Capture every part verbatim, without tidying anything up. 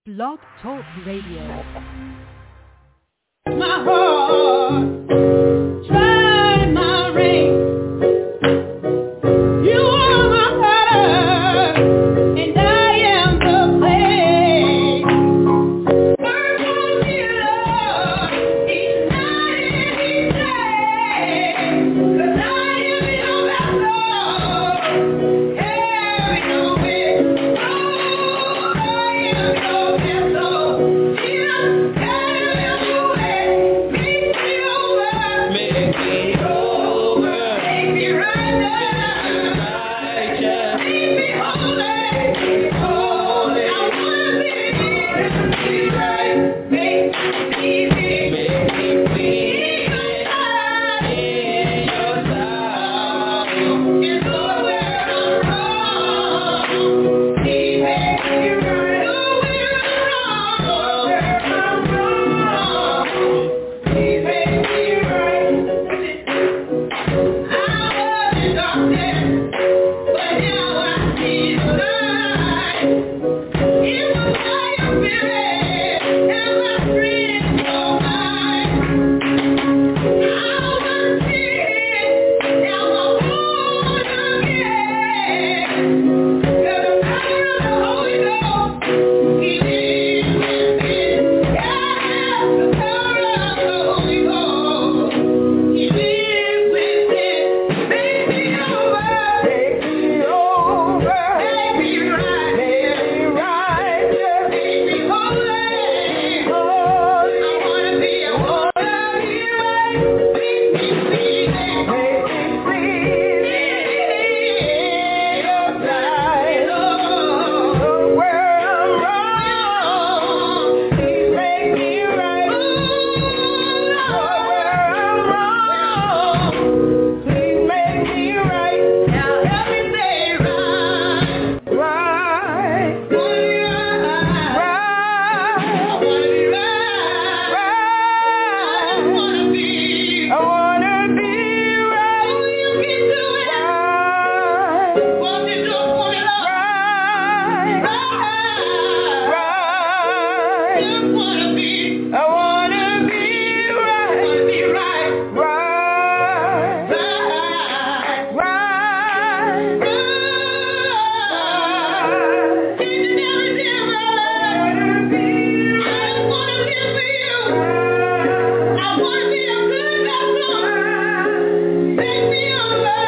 Blog Talk Radio. My heart, try my ring. You are my heart, and I am the clay. Work on me, Lord, each night and each day, 'cause I am your vessel, carry your weight. Oh, I am your vessel. Jesus, carry your weight. Make me over, make me over, make me right righteous, make me holy, holy. I wanna be, be right, make me easy, make me clean in your sight, in your sight. It's Lord where I'm wrong, He makes me right. Lord where I'm wrong, Lord where I'm wrong, He makes me right. I was in darkness, but now I see the light. It was by your Spirit, and my friends are mine. I was sick, now I'm born again. 'Cause the power of the Holy Ghost, He lives within. Yeah, the power of the Holy Ghost, He lives within. Make me over, make me over, make me right, make me righteous, make me holy, holy. I wanna be, I wanna be right. Make me pleasing, make me pleasing in your sight. Lord, where I'm wrong, Please make me right. Ooh, Lord, where I'm wrong, Please make me right. Now help me say right, right, right, right. I wanna be right, right. I wanna be, I wanna be right. Oh, you can do it. Right. Won't you do it for me, Lord? Right, right, right. Just wanna be, I wanna be right. Wanna be right, right, right, right, right. Changing everything right. I just wanna live for you. I wanna be a good vessel. Make me over,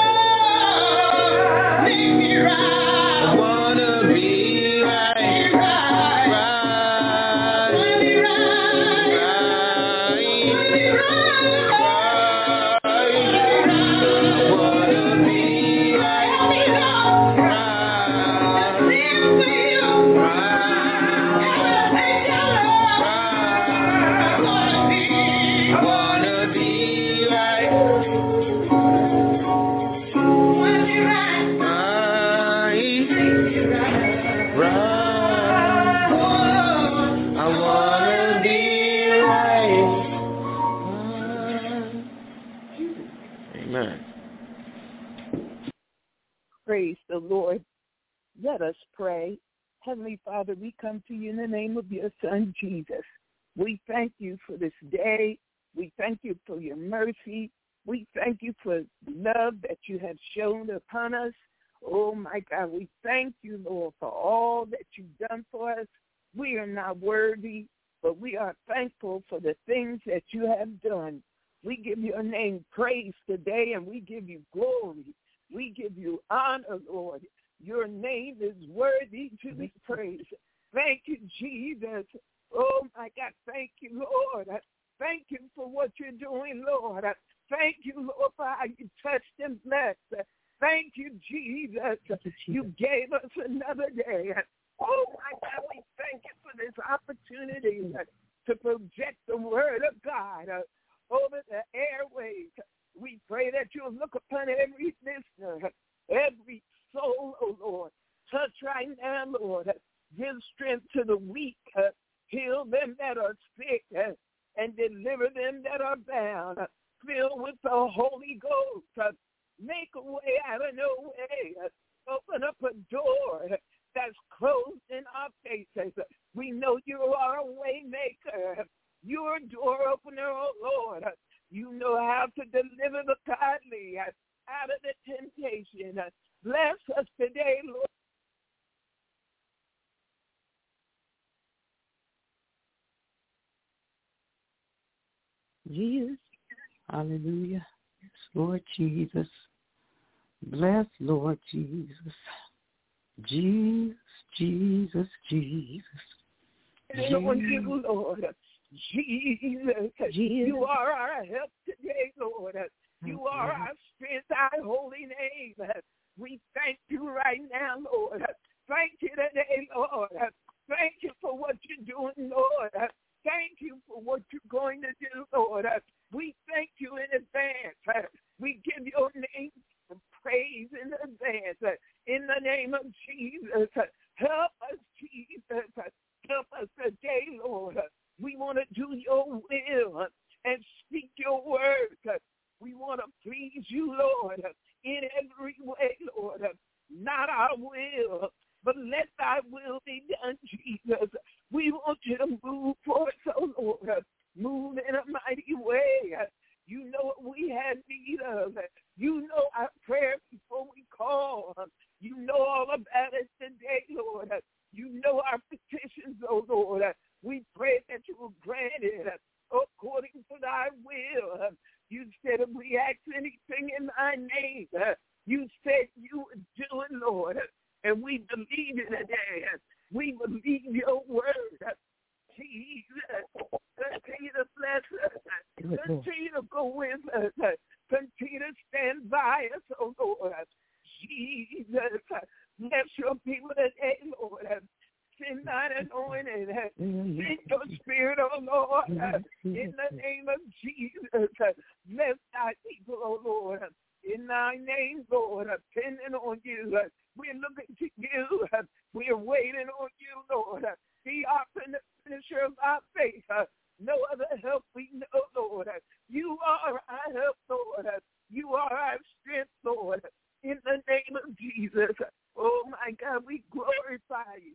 make me right. I wanna be right, right, right. Wanna be right, right. Wanna be right, right. Wanna be right, help me, Lord. Right. Just live for you. Right. Elevate your love. Right. I wanna be, I wanna be right. Wanna be right. Right. Right. I wanna be right. Amen. Praise the Lord. Let us pray. Heavenly Father, we come to you in the name of your Son, Jesus. We thank you for this day. We thank you for your mercy. We thank you for love that you have shown upon us. Oh, my God, we thank you, Lord, for all that you've done for us. We are not worthy, but we are thankful for the things that you have done. We give your name praise today, and we give you glory. We give you honor, Lord. Your name is worthy to be praised. Thank you, Jesus. Oh, my God, thank you, Lord. Thank you for what you're doing, Lord. Thank you, Lord, for how you touched and blessed. Thank you, Jesus. You gave us another day. Oh, my God, we thank you for this opportunity to project the word of God over the airways. We pray that you'll look upon every listener, every soul, oh Lord. Touch right now, Lord. Give strength to the weak. Heal them that are sick and deliver them that are bound. Fill with the Holy Ghost. Make a way out of no way. Open up a door that's closed in our faces. We know you're Jesus. Hallelujah. Yes, Lord Jesus. Bless Lord Jesus. Jesus, Jesus, Jesus. And on you, Lord. Jesus. Jesus. You are our help today, Lord. You are our strength, our holy name. We thank you right now, Lord. Thank you today, Lord. Thank you for what you're doing, Lord. Thank you for what you're going to do, Lord. We thank you in advance. We give your name praise in advance. In the name of Jesus, help us, Jesus. Help us today, Lord. We want to do your will and speak your word. We want to please you, Lord, in every way, Lord. Not our will, but let thy will be done, Jesus. We want you to move for us, oh Lord. Move in a mighty way. You know what we had need of. You know our prayer before we call. You know all about it today, Lord. You know our petitions, oh Lord. We pray that you will grant it according to thy will. You said if we ask anything in thy name, you said you would do it, Lord. And we believe it today. We believe your word. Jesus, continue to bless us. Continue to go with us. Continue to stand by us, oh Lord. Jesus, bless your people today, Lord. Send thine anointing. Send your spirit, oh Lord. In the name of Jesus, bless thy people, oh Lord. In thy name, Lord, depending on you. We're looking to you. We're waiting on you, Lord. The author and the finisher of our faith. No other help we know, Lord. You are our help, Lord. You are our strength, Lord. In the name of Jesus. Oh, my God, we glorify you.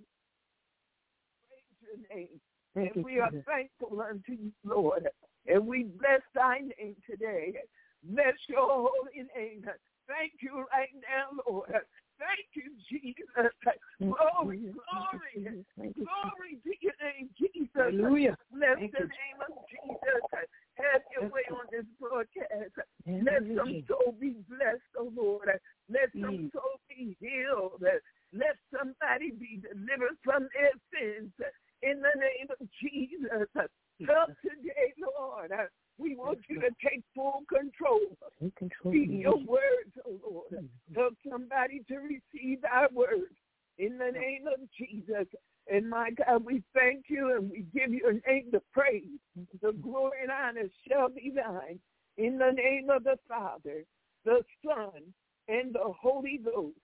Praise your name. Thank and you, we are Jesus. Thankful unto you, Lord. And we bless thy name today. Bless your holy name. Thank you right now, Lord. Thank you, Jesus. Glory, glory, glory to your name, Jesus. Hallelujah. Bless Thank the you. Name of Jesus. Have your way on this broadcast. Let some soul be blessed, oh Lord. Let some soul be healed. Let somebody be delivered from their sins. In the name of Jesus. Help today, Lord. We want you to take full control. Take control. Speak your words, oh Lord. Help somebody to receive our words in the name of Jesus. And my God, we thank you and we give your name the praise. The glory and honor shall be thine in the name of the Father, the Son, and the Holy Ghost.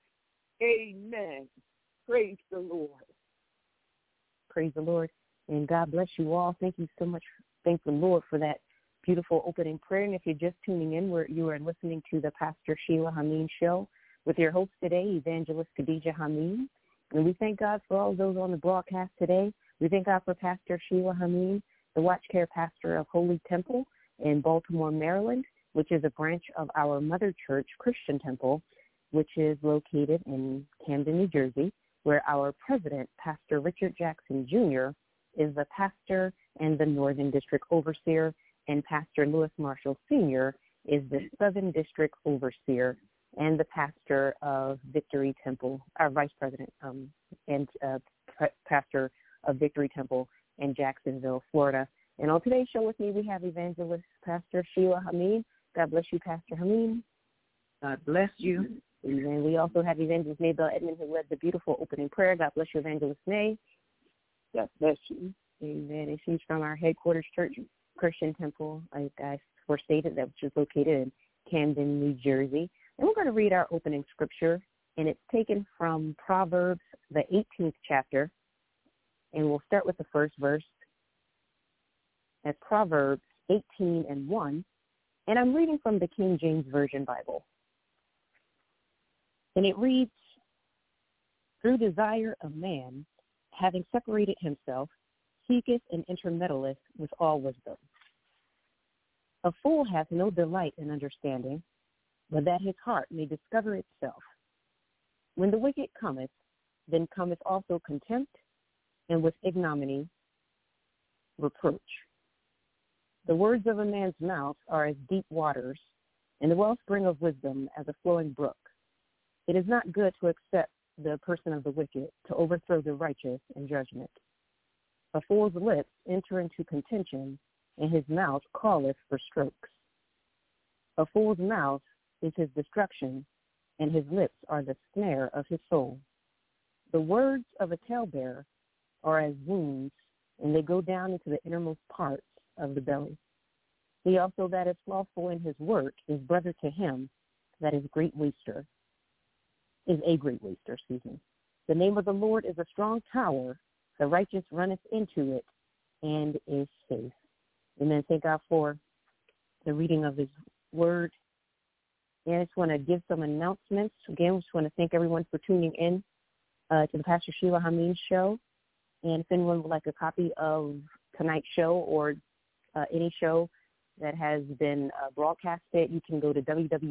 Amen. Praise the Lord. Praise the Lord. And God bless you all. Thank you so much. Thank the Lord for that beautiful opening prayer. And if you're just tuning in, where you are listening to the Pastor Sheila Hameen Show with your host today, Evangelist Khadijah Hameen. And we thank God for all those on the broadcast today. We thank God for Pastor Sheila Hameen, the Watch Care Pastor of Holy Temple in Baltimore, Maryland, which is a branch of our mother church, Christian Temple, which is located in Camden, New Jersey, where our president, Pastor Richard Jackson, Junior, is the pastor and the Northern District Overseer, and Pastor Lewis Marshall, Senior, is the Southern District Overseer and the pastor of Victory Temple, our Vice President um, and uh, pastor of Victory Temple in Jacksonville, Florida. And on today's show with me, we have Evangelist Pastor Sheila Hameen. God bless you, Pastor Hameen. God bless you. And we also have Evangelist Maybelle Edmond, who led the beautiful opening prayer. God bless you, Evangelist May. God bless you. Amen. And she's from our headquarters church, Christian Temple, like I first stated, that which is located in Camden, New Jersey. And we're going to read our opening scripture, and it's taken from Proverbs, the eighteenth chapter, and we'll start with the first verse. That's Proverbs eighteen and one, and I'm reading from the King James Version Bible. And it reads, "Through desire of man, having separated himself, seeketh and intermeddleth with all wisdom. A fool hath no delight in understanding, but that his heart may discover itself. When the wicked cometh, then cometh also contempt, and with ignominy reproach. The words of a man's mouth are as deep waters, and the wellspring of wisdom as a flowing brook. It is not good to accept the person of the wicked, to overthrow the righteous in judgment. A fool's lips enter into contention, and his mouth calleth for strokes. A fool's mouth is his destruction, and his lips are the snare of his soul. The words of a talebearer are as wounds, and they go down into the innermost parts of the belly. He also that is slothful in his work is brother to him that is great waster, is a great waster, excuse me. The name of the Lord is a strong tower. The righteous runneth into it and is safe. Amen. Thank God for the reading of his word. And I just want to give some announcements. Again, we just want to thank everyone for tuning in uh, to the Pastor Sheila Hameen Show. And if anyone would like a copy of tonight's show or uh, any show that has been uh, broadcasted, you can go to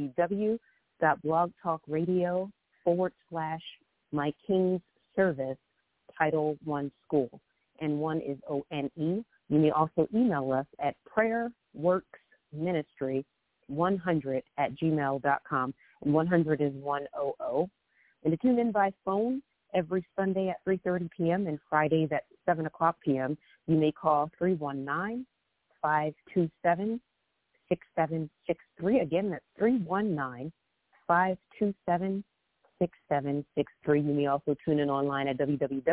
www.blogtalkradio forward slash my King's Service Title One School. And one is O N E. You may also email us at prayerworksministry one hundred at gmail dot com. And one hundred is one hundred. And to tune in by phone every Sunday at three thirty p.m. and Fridays at seven o'clock p.m., you may call three one nine, five two seven, six seven six three. Again, that's three one nine, five two seven, six seven six three. You may also tune in online at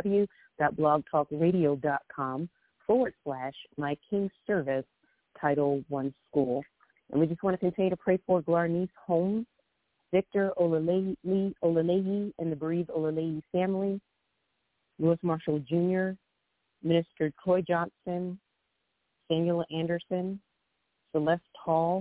www.blogtalkradio.com forward slash My King's Service Title One School. And we just want to continue to pray for Glarnice Holmes, Victor Olaleyi Olaleyi and the bereaved Olaleyi family, Louis Marshall Junior, Minister Troy Johnson, Samuel Anderson, Celeste Hall,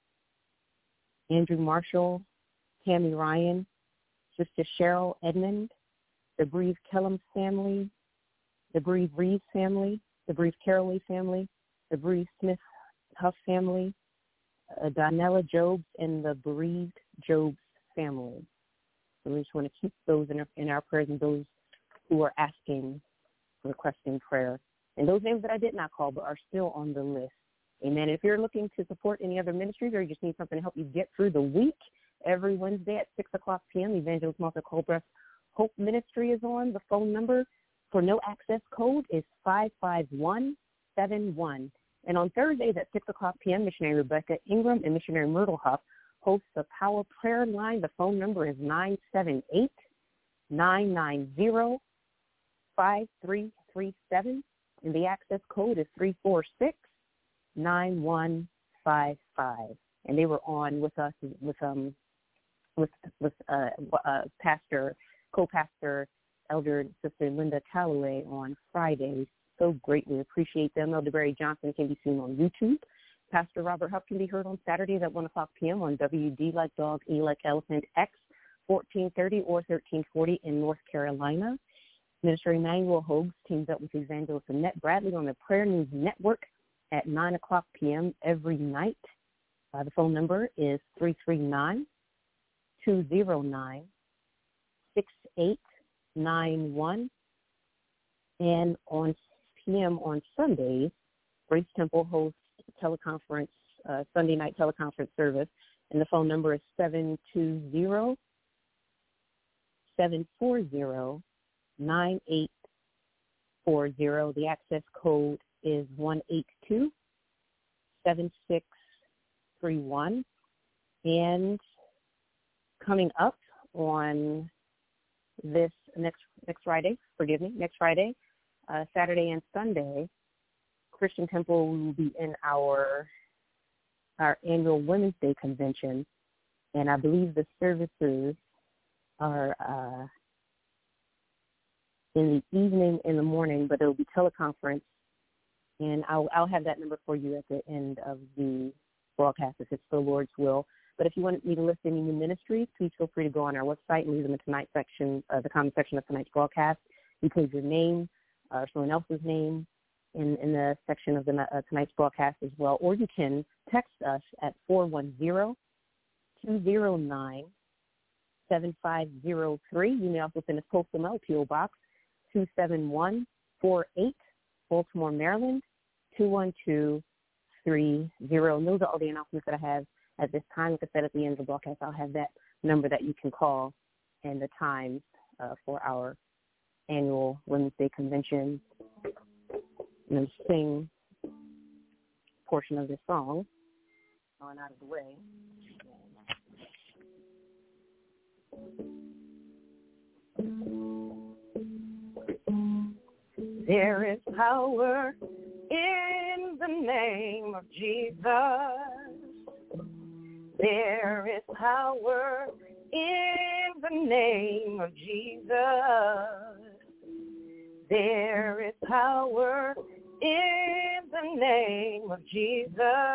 Andrew Marshall, Tammy Ryan, Sister Cheryl Edmond, the bereaved Kellum family, the bereaved Reeves family, the bereaved Caraway family, the bereaved Smith Huff family, uh, Donella Jobs, and the bereaved Jobs family. So we just want to keep those in our, in our prayers, and those who are asking, requesting prayer. And those names that I did not call but are still on the list. Amen. If you're looking to support any other ministries or you just need something to help you get through the week, every Wednesday at six o'clock p.m., Evangelist Martha Colbreth Hope Ministry is on. The phone number for no access code is five five one seven one. And on Thursdays at six o'clock p.m., Missionary Rebecca Ingram and Missionary Myrtle Huff host the Power Prayer Line. The phone number is nine seven eight, nine nine zero, five three three seven, and the access code is three four six, nine one five five. And they were on with us with um with with uh, uh, Pastor, co-pastor, Elder Sister Linda Calloway on Fridays. So greatly appreciate them. Elder Barry Johnson can be seen on YouTube. Pastor Robert Huff can be heard on Saturdays at one o'clock p.m. on W D like Dog, E like Elephant, X fourteen thirty or thirteen forty in North Carolina. Minister Emmanuel Hogues teams up with Evangelist Annette Bradley on the Prayer News Network at nine o'clock p.m. every night. Uh, the phone number is three three nine, two zero nine, six eight nine one. And on p m on Sundays, Grace Temple hosts teleconference, uh, Sunday night teleconference service, and the phone number is seven two zero, seven four zero, nine eight four zero. The access code is one eight two, seven six three one. And coming up on this next next Friday, forgive me, next Friday, uh, Saturday and Sunday, Christian Temple will be in our our annual Women's Day convention, and I believe the services are uh, in the evening, in the morning, but it will be teleconference, and I'll, I'll have that number for you at the end of the broadcast if it's the Lord's will. But if you want me to list any new ministries, please feel free to go on our website and leave them in tonight's section, uh, the comment section of tonight's broadcast. You can leave your name or someone else's name in, in the section of the, uh, tonight's broadcast as well. Or you can text us at four one zero, two zero nine, seven five zero three. You may also send us postal mail, P O Box two seven one four eight, Baltimore, Maryland, two one two three zero. And those are all the announcements that I have at this time. Like I said, at the end of the broadcast, I'll have that number that you can call and the times uh, for our annual Women's Day convention. And then sing a portion of this song on out of the way. There is power in the name of Jesus. There is power in the name of Jesus. There is power in the name of Jesus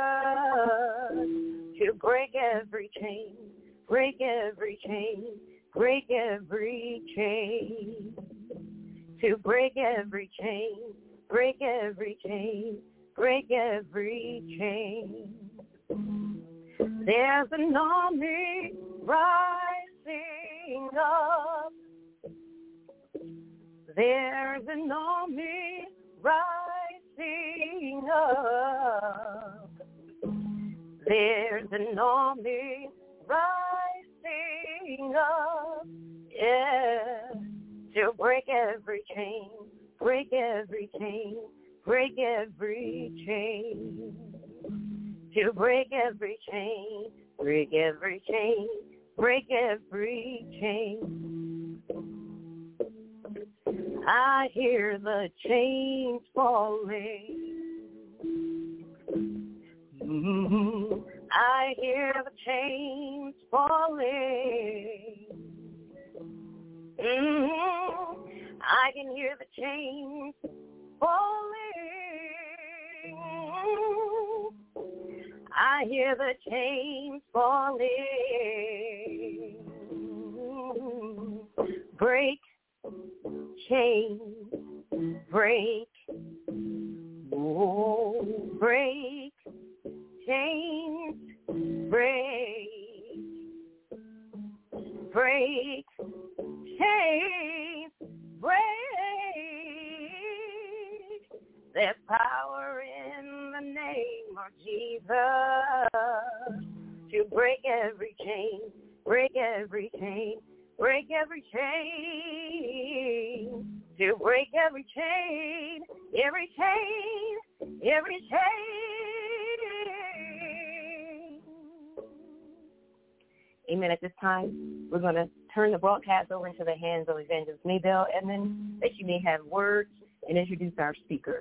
to break every chain, break every chain, break every chain. To break every chain, break every chain, break every chain. There's an army rising up. There's an army rising up. There's an army rising up. Yeah. To break every chain, break every chain, break every chain. To break every chain, break every chain, break every chain. I hear the chains falling. Mm-hmm. I hear the chains falling. Mm-hmm. I can hear the chains falling. I hear the chains falling. Break, chains, break. Oh, break, chains, break. Break, chains, break. There's power in the name of Jesus to break every chain, break every chain, break every chain. To break every chain, every chain, every chain. Amen. At this time, we're going to turn the broadcast over into the hands of Evangelist Maybelle Edmond, that she may have words and introduce our speaker.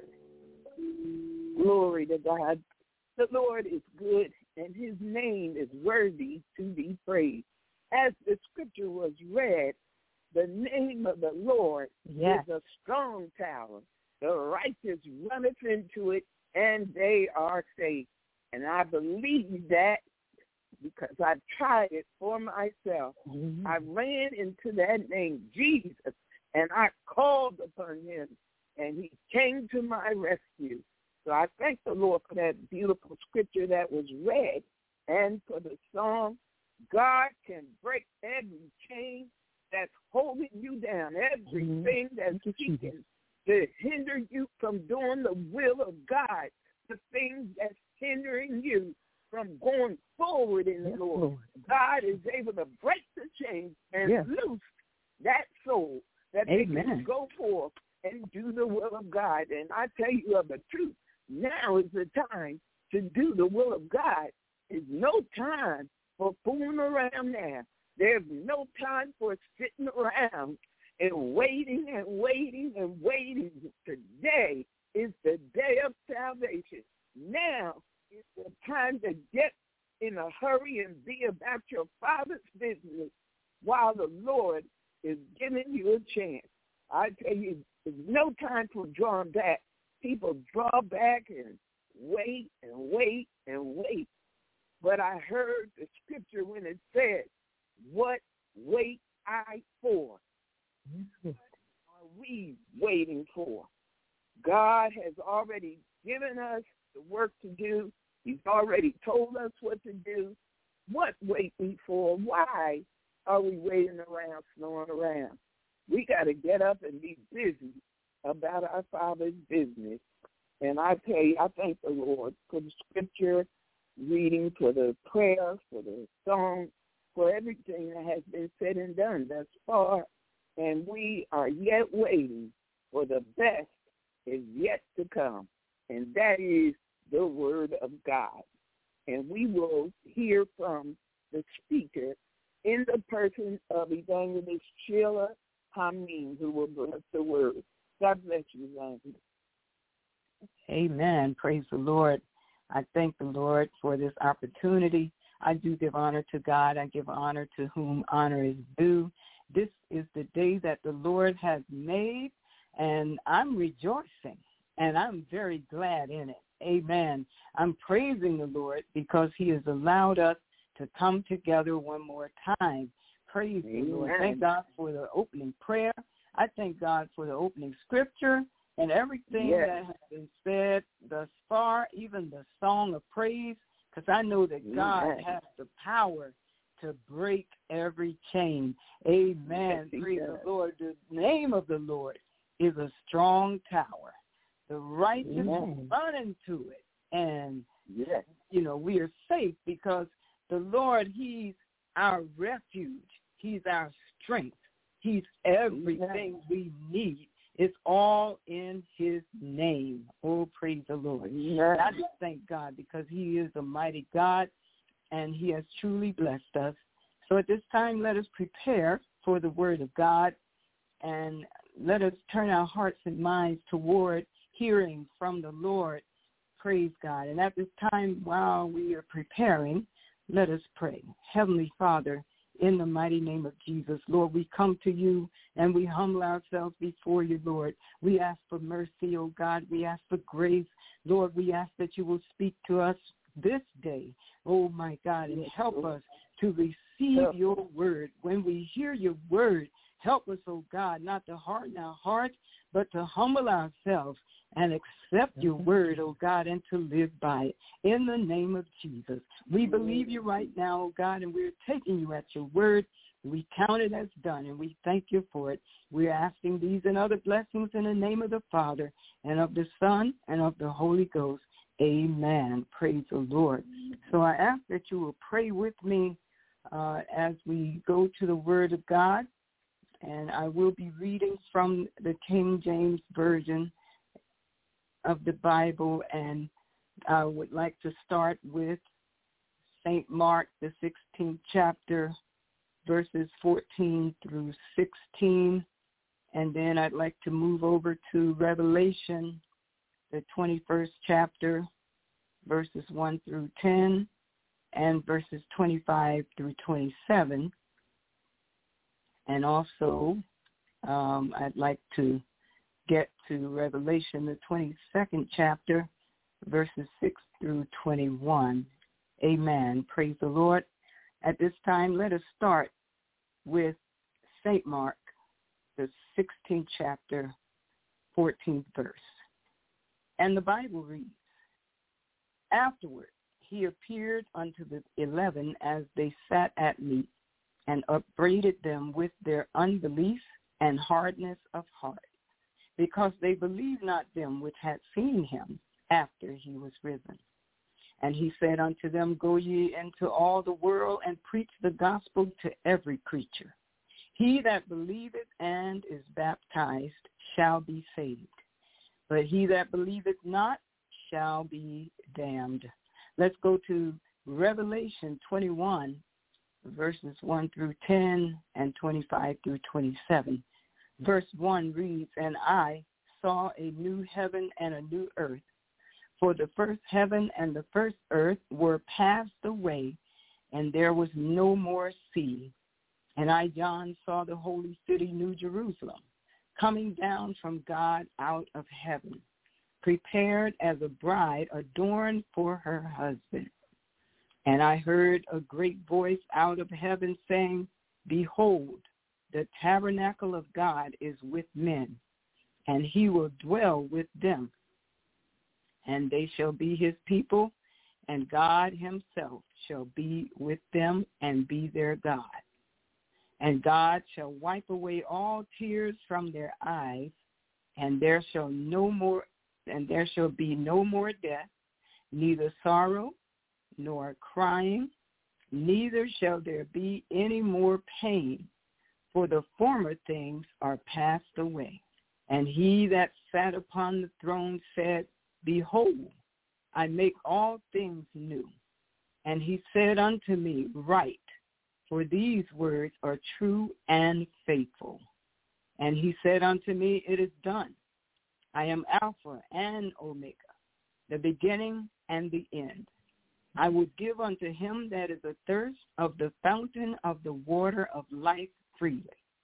Glory to God. The Lord is good, and his name is worthy to be praised. As the scripture was read, the name of the Lord yes. is a strong tower. The righteous runneth into it, and they are safe. And I believe that because I've tried it for myself. Mm-hmm. I ran into that name, Jesus, and I called upon him, and he came to my rescue. So I thank the Lord for that beautiful scripture that was read and for the song, God can break every chain that's holding you down, everything mm-hmm. that's seeking to hinder you from doing the will of God, the things that's hindering you from going forward in the yes, Lord. Lord. God is able to break the chains and yes. loose that soul that Amen. They can go forth and do the will of God. And I tell you of the truth, now is the time to do the will of God. There's no time for fooling around now. There's no time for sitting around and waiting and waiting and waiting. Today is the day of salvation. Now is the time to get in a hurry and be about your Father's business while the Lord is giving you a chance. I tell you, there's no time for drawing back. People draw back and wait and wait and wait. But I heard the scripture when it said, what wait I for? What are we waiting for? God has already given us the work to do. He's already told us what to do. What wait we for? Why are we waiting around, slowing around? We got to get up and be busy about our Father's business. And I tell you, I thank the Lord for the scripture reading, for the prayer, for the song, for everything that has been said and done thus far. And we are yet waiting for the best is yet to come. And that is the word of God. And we will hear from the speaker in the person of Evangelist Sheila Hameen, who will bless the word. God bless you, Evangelist. Amen. Praise the Lord. I thank the Lord for this opportunity. I do give honor to God. I give honor to whom honor is due. This is the day that the Lord has made, and I'm rejoicing, and I'm very glad in it. Amen. I'm praising the Lord because he has allowed us to come together one more time. Praise Amen. the Lord. Thank God for the opening prayer. I thank God for the opening scripture and everything yes. that has been said thus far, even the song of praise, because I know that Amen. God has the power to break every chain. Amen. Yes, Praise does. the Lord. The name of the Lord is a strong tower. The righteous Amen. run into it, and, yes. you know, we are safe because the Lord, he's our refuge. He's our strength. He's everything Amen. we need. It's all in his name. Oh, praise the Lord. Amen. I just thank God because he is a mighty God, and he has truly blessed us. So at this time, let us prepare for the word of God, and let us turn our hearts and minds toward hearing from the Lord. Praise God. And at this time, while we are preparing, let us pray. Heavenly Father, in the mighty name of Jesus, Lord, we come to you and we humble ourselves before you, Lord. We ask for mercy, oh God. We ask for grace. Lord, we ask that you will speak to us this day, oh my God, and help us to receive your word. When we hear your word, help us, oh God, not to harden our hearts, but to humble ourselves and accept your word, oh God, and to live by it. In the name of Jesus, we believe you right now, oh God, and we're taking you at your word. We count it as done, and we thank you for it. We're asking these and other blessings in the name of the Father, and of the Son, and of the Holy Ghost. Amen. Praise the Lord. So I ask that you will pray with me uh, as we go to the word of God, and I will be reading from the King James Version of the Bible, and I would like to start with Saint Mark, the sixteenth chapter, verses fourteen through sixteen, and then I'd like to move over to Revelation, the twenty-first chapter, verses one through ten, and verses twenty-five through twenty-seven, and also um, I'd like to get to Revelation, the twenty-second chapter, verses six through twenty-one. Amen. Praise the Lord. At this time, let us start with Saint Mark, the sixteenth chapter, fourteenth verse. And the Bible reads, Afterward he appeared unto the eleven as they sat at meat, and upbraided them with their unbelief and hardness of heart, because they believed not them which had seen him after he was risen. And he said unto them, Go ye into all the world and preach the gospel to every creature. He that believeth and is baptized shall be saved, but he that believeth not shall be damned. Let's go to Revelation twenty-one, verses one through ten and twenty-five through twenty-seven. Verse one reads, And I saw a new heaven and a new earth, for the first heaven and the first earth were passed away, and there was no more sea. And I, John, saw the holy city, New Jerusalem, coming down from God out of heaven, prepared as a bride adorned for her husband. And I heard a great voice out of heaven saying, Behold, the tabernacle of God is with men, and he will dwell with them. And they shall be his people, and God himself shall be with them and be their God. And God shall wipe away all tears from their eyes, and there shall no more and there shall be no more death, neither sorrow nor crying, neither shall there be any more pain, for the former things are passed away. And he that sat upon the throne said, Behold, I make all things new. And he said unto me, Write, for these words are true and faithful. And he said unto me, It is done. I am Alpha and Omega, the beginning and the end. I will give unto him that is athirst of the fountain of the water of life freely.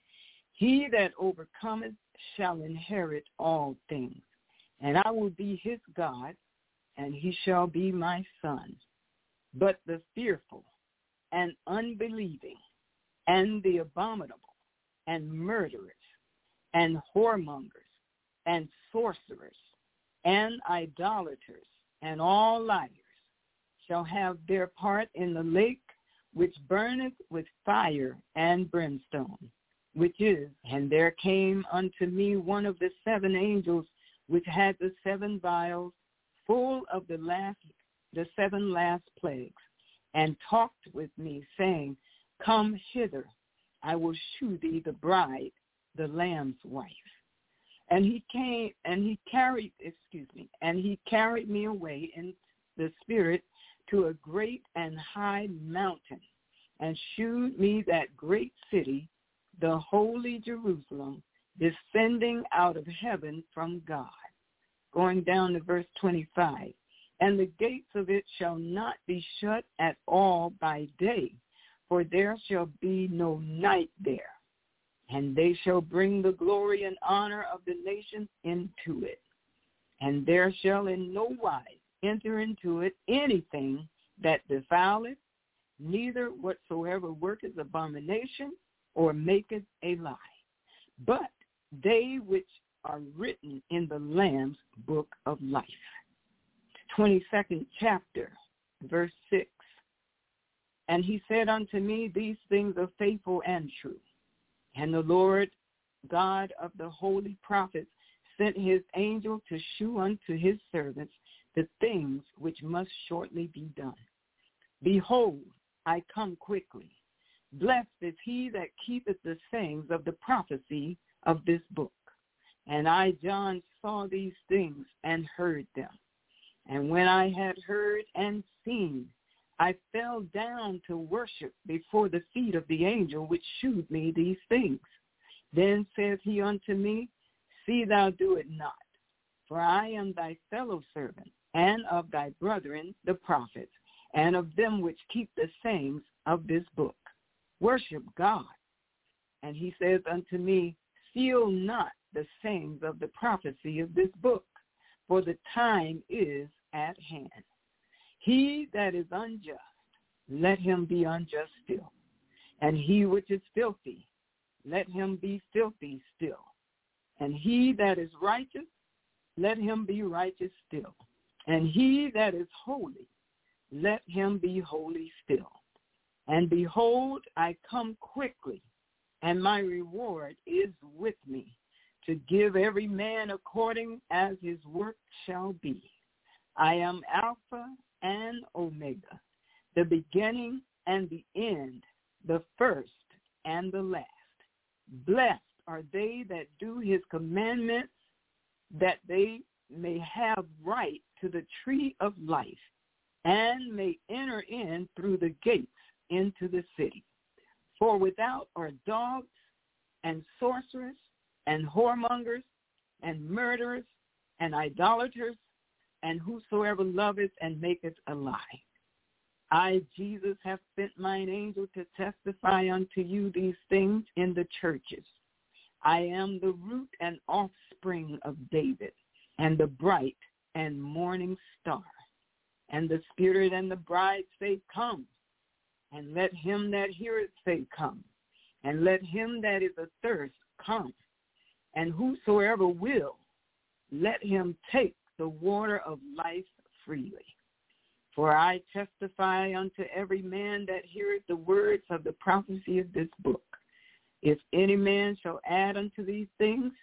He that overcometh shall inherit all things, and I will be his God, and he shall be my son. But the fearful and unbelieving and the abominable and murderers and whoremongers and sorcerers and idolaters and all liars shall have their part in the lake which burneth with fire and brimstone, which is, and there came unto me one of the seven angels which had the seven vials full of the last, the seven last plagues, and talked with me, saying, Come hither, I will shew thee the bride, the Lamb's wife. And he came, and he carried, excuse me, and he carried me away in the spirit to a great and high mountain, and shewed me that great city, the holy Jerusalem, descending out of heaven from God. Going down to verse twenty-five. And the gates of it shall not be shut at all by day, for there shall be no night there. And they shall bring the glory and honor of the nations into it. And there shall in no wise enter into it anything that defileth, neither whatsoever worketh abomination or maketh a lie, but they which are written in the Lamb's book of life. twenty-second chapter, verse six. And he said unto me, These things are faithful and true. And the Lord God of the holy prophets sent his angel to shew unto his servants the things which must shortly be done. Behold, I come quickly. Blessed is he that keepeth the sayings of the prophecy of this book. And I, John, saw these things and heard them. And when I had heard and seen, I fell down to worship before the feet of the angel which shewed me these things. Then saith he unto me, See thou do it not, for I am thy fellow servant, and of thy brethren the prophets, and of them which keep the sayings of this book. Worship God. And he says unto me, Seal not the sayings of the prophecy of this book, for the time is at hand. He that is unjust, let him be unjust still. And he which is filthy, let him be filthy still. And he that is righteous, let him be righteous still. And he that is holy, let him be holy still. And behold, I come quickly, and my reward is with me, to give every man according as his work shall be. I am Alpha and Omega, the beginning and the end, the first and the last. Blessed are they that do his commandments, that they may have right to the tree of life, and may enter in through the gates into the city. For without are dogs and sorcerers and whoremongers and murderers and idolaters, and whosoever loveth and maketh a lie. I, Jesus, have sent mine angel to testify unto you these things in the churches. I am the root and offspring of David, and the bright and morning star. And the Spirit and the bride say, Come. And let him that heareth say, Come. And let him that is athirst come. And whosoever will, let him take the water of life freely. For I testify unto every man that heareth the words of the prophecy of this book. If any man shall add unto these things,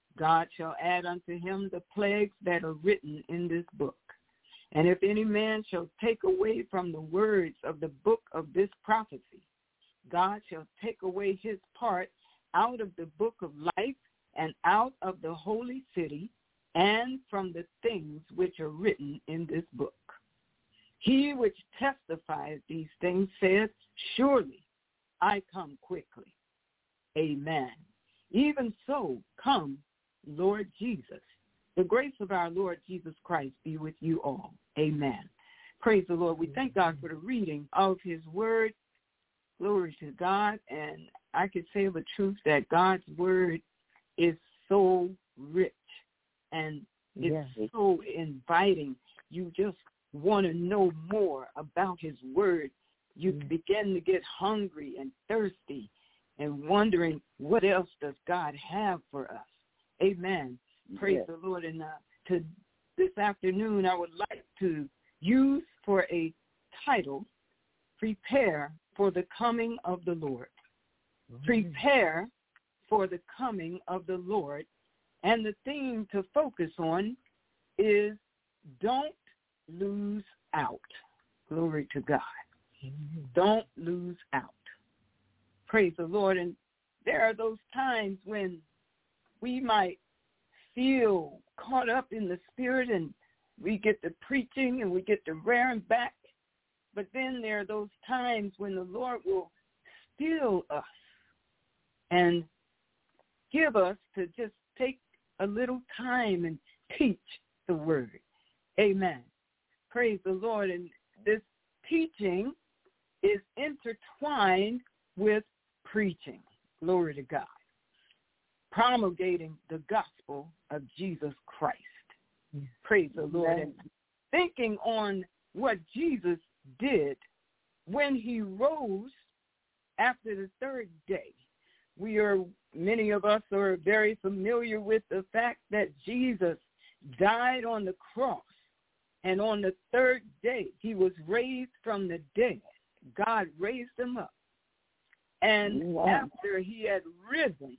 God shall add unto him the plagues that are written in this book. And if any man shall take away from the words of the book of this prophecy, God shall take away his part out of the book of life and out of the holy city and from the things which are written in this book. He which testifies these things says, surely I come quickly. Amen. Even so, come, Lord Jesus. The grace of our Lord Jesus Christ be with you all. Amen. Praise the Lord. We thank God for the reading of his word. Glory to God. And I could say of a truth that God's word is so rich and it's yes. so inviting. You just want to know more about his word. You mm-hmm. begin to get hungry and thirsty and wondering, what else does God have for us? Amen. Praise yes. the Lord. And uh, to this afternoon, I would like to use for a title, Prepare for the Coming of the Lord. Mm-hmm. Prepare for the coming of the Lord. And the theme to focus on is don't lose out. Glory to God. Mm-hmm. Don't lose out. Praise the Lord. And there are those times when we might feel caught up in the spirit and we get to preaching and we get to rearing back. But then there are those times when the Lord will still us and give us to just take a little time and teach the word. Amen. Praise the Lord. And this teaching is intertwined with preaching. Glory to God. Promulgating the gospel of Jesus Christ. Yes. Praise the Lord. Amen. And thinking on what Jesus did when he rose after the third day. We are, many of us are very familiar with the fact that Jesus died on the cross, and on the third day he was raised from the dead. God raised him up. And wow. after he had risen,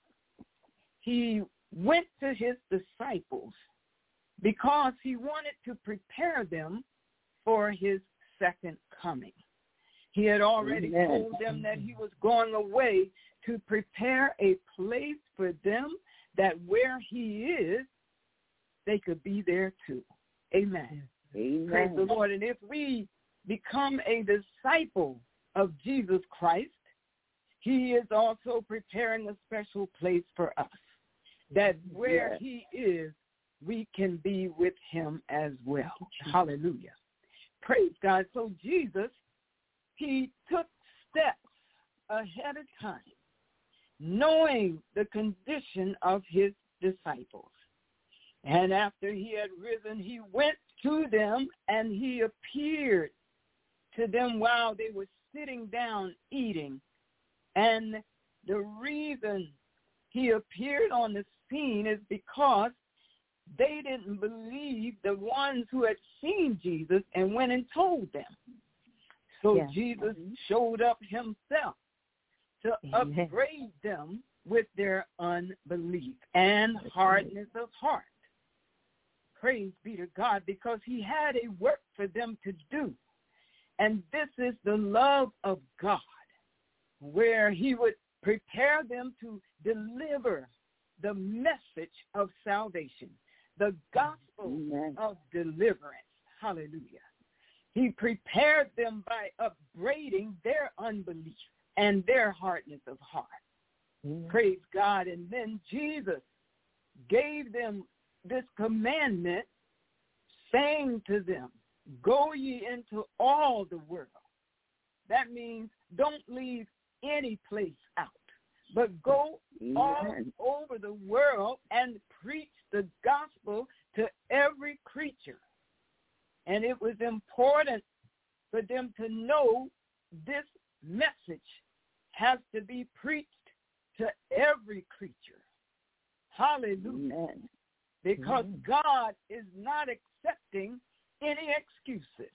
he went to his disciples because he wanted to prepare them for his second coming. He had already Amen. told them that he was going away to prepare a place for them, that where he is, they could be there too. Amen. Amen. Praise the Lord. And if we become a disciple of Jesus Christ, he is also preparing a special place for us, that where yes. he is, we can be with him as well. Hallelujah. Praise God. So Jesus, he took steps ahead of time, knowing the condition of his disciples. And after he had risen, he went to them and he appeared to them while they were sitting down eating. And the reason he appeared on the scene is because they didn't believe the ones who had seen Jesus and went and told them. So yeah. Jesus showed up himself to Amen. upbraid them with their unbelief and hardness of heart. Praise be to God, because he had a work for them to do. And this is the love of God, where he would prepare them to deliver the message of salvation, the gospel Amen. of deliverance. Hallelujah. He prepared them by upbraiding their unbelief and their hardness of heart. Amen. Praise God. And then Jesus gave them this commandment, saying to them, go ye into all the world. That means don't leave any place out, but go Amen. all over the world and preach the gospel to every creature. And it was important for them to know this message has to be preached to every creature. Hallelujah. Amen. Because Amen. God is not accepting any excuses.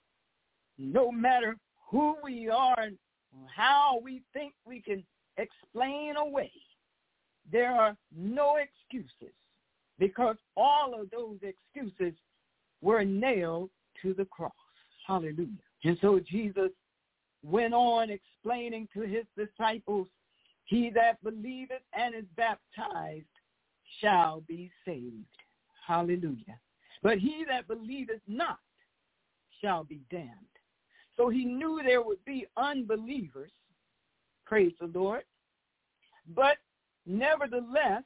No matter who we are and how we think we can explain away there are no excuses, because all of those excuses were nailed to the cross. Hallelujah. And so Jesus went on explaining to his disciples, he that believeth and is baptized shall be saved. Hallelujah. But he that believeth not shall be damned. So he knew there would be unbelievers, praise the Lord, but nevertheless,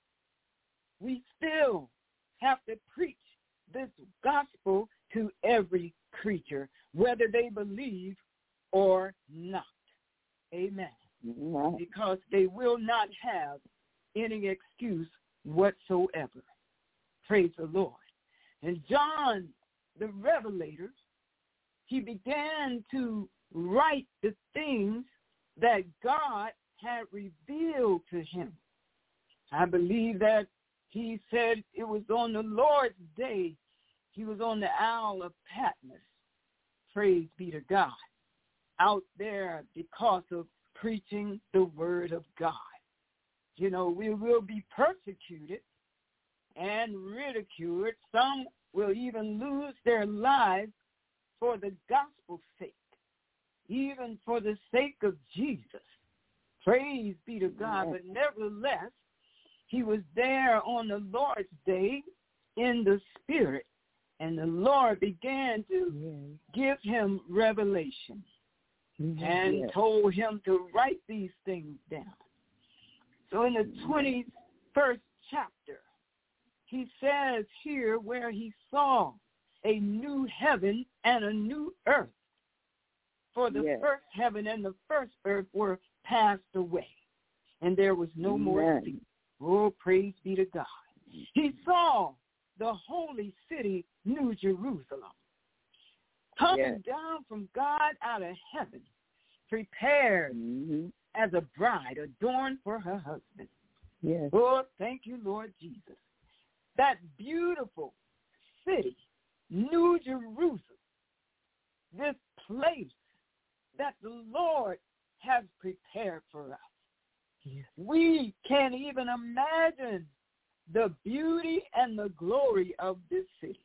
we still have to preach this gospel to every creature, whether they believe or not. Amen. Mm-hmm. Because they will not have any excuse whatsoever. Praise the Lord. And John, the Revelator, he began to write the things that God had revealed to him. I believe that he said it was on the Lord's day, he was on the Isle of Patmos, praise be to God, out there because of preaching the word of God. You know, we will be persecuted and ridiculed. Some will even lose their lives for the gospel's sake, even for the sake of Jesus. Praise be to God. But nevertheless, he was there on the Lord's day in the Spirit, and the Lord began to yes. give him revelation mm-hmm. and yes. told him to write these things down. So in the twenty-first chapter, he says here where he saw a new heaven and a new earth. For the yes. first heaven and the first earth were passed away, and there was no Amen. more sea. Oh, praise be to God. He saw the holy city, New Jerusalem, coming yes. down from God out of heaven, prepared mm-hmm. as a bride adorned for her husband. Yes. Oh, thank you, Lord Jesus. That beautiful city, New Jerusalem, this place that the Lord has prepared for us. Yes. We can't even imagine the beauty and the glory of this city.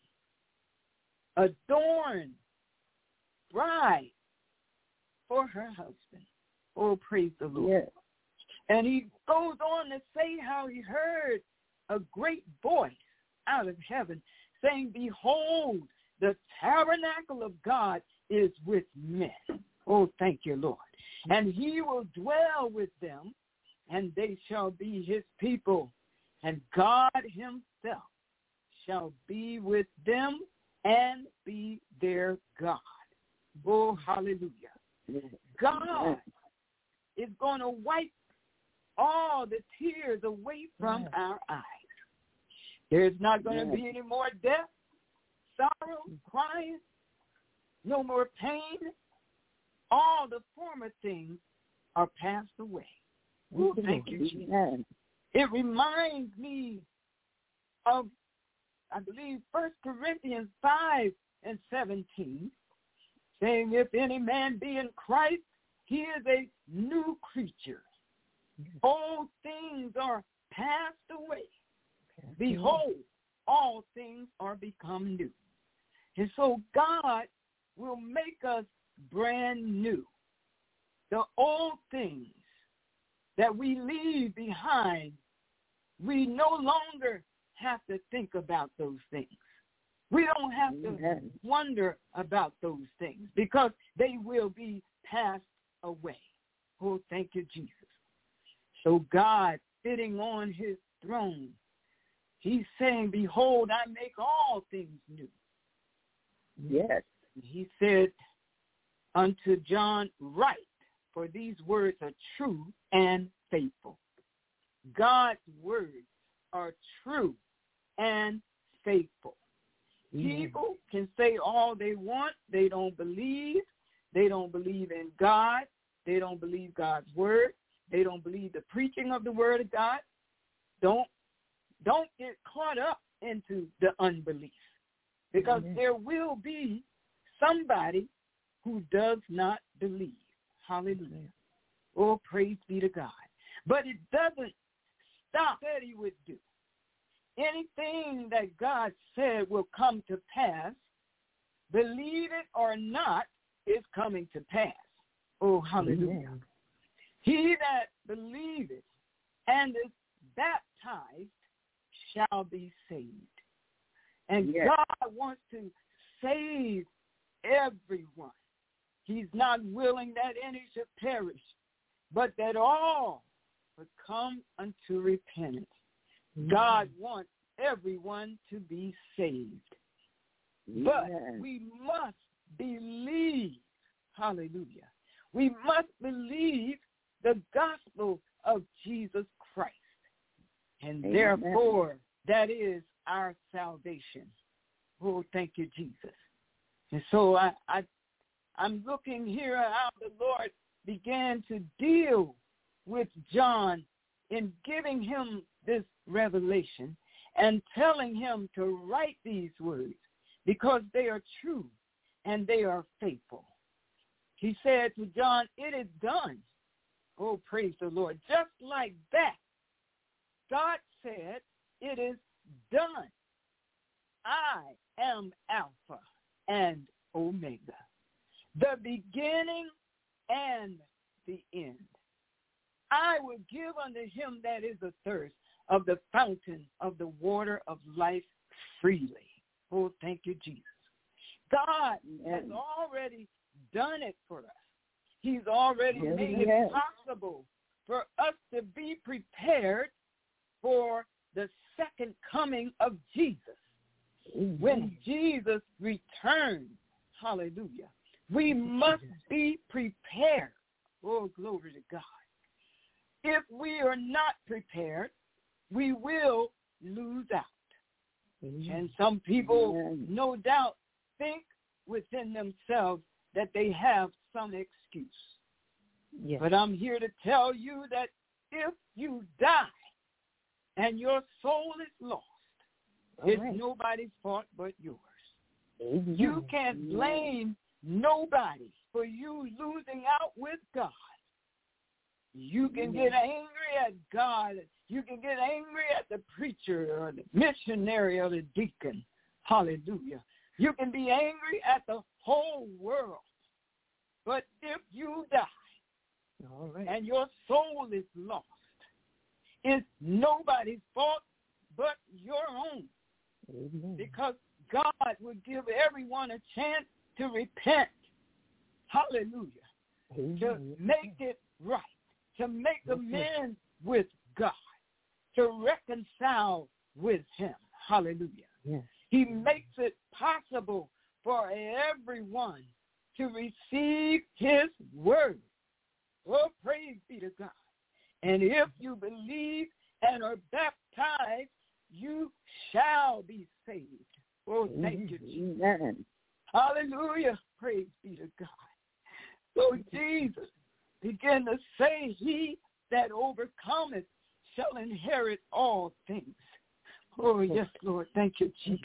Adorned bride for her husband. Oh, praise the Lord. Yes. And he goes on to say how he heard a great voice out of heaven saying, behold, the tabernacle of God is with men. Oh, thank you, Lord. And he will dwell with them, and they shall be his people. And God himself shall be with them and be their God. Oh, hallelujah. God is going to wipe all the tears away from yes. our eyes. There's not going yes. to be any more death, sorrow, crying, no more pain. All the former things are passed away. Ooh, thank you, Jesus. It reminds me of, I believe, First Corinthians five and seventeen, saying, if any man be in Christ, he is a new creature. Old things are passed away. Behold, all things are become new. And so God will make us brand new. The old things that we leave behind, we no longer have to think about those things. We don't have to Amen. wonder about those things because they will be passed away. Oh, thank you, Jesus. So God, sitting on his throne, he's saying, behold, I make all things new. Yes. He said unto John, write, for these words are true and faithful. God's words are true and faithful. Mm-hmm. People can say all they want. They don't believe. They don't believe in God. They don't believe God's word. They don't believe the preaching of the word of God. Don't, don't get caught up into the unbelief, because mm-hmm. there will be somebody who does not believe. Hallelujah. Oh, praise be to God. But it doesn't stop that he would do. Anything that God said will come to pass, believe it or not, is coming to pass. Oh, hallelujah. Amen. He that believeth and is baptized shall be saved. And yes. God wants to save everyone. He's not willing that any should perish, but that all would come unto repentance. Mm-hmm. God wants everyone to be saved. But yes. we must believe, hallelujah, we must believe the gospel of Jesus Christ. And Amen. Therefore, that is our salvation. Oh, thank you, Jesus. And so I, I, I'm looking here how the Lord began to deal with John in giving him this revelation and telling him to write these words because they are true and they are faithful. He said to John, it is done. Oh, praise the Lord. Just like that, God said, it is done. I am Alpha and Omega, the beginning and the end. I will give unto him that is athirst of the fountain of the water of life freely. Oh, thank you, Jesus. God yes. has already done it for us. He's already yes. made it possible for us to be prepared for the second coming of Jesus. Amen. When Jesus returns, hallelujah, we must be prepared. Oh, glory to God. If we are not prepared, we will lose out. Amen. And some people, Amen. no doubt, think within themselves that they have some excuse. Yes. But I'm here to tell you that if you die and your soul is lost, All it's right. nobody's fault but yours. Amen. You can't blame nobody for you losing out with God. You can get angry at God. You can get angry at the preacher or the missionary or the deacon. Hallelujah. You can be angry at the whole world. But if you die All right. and your soul is lost, it's nobody's fault but your own. Amen. Because God will give everyone a chance to repent. Hallelujah. Amen. To make it right. To make amends with God. To reconcile with him. Hallelujah. Yes. He makes it possible for everyone to receive his word. Oh, praise be to God. And if you believe and are baptized, you shall be saved. Oh, thank you, Jesus. Amen. Hallelujah. Praise be to God. So Jesus began to say, he that overcometh shall inherit all things. Oh, yes, Lord. Thank you, Jesus.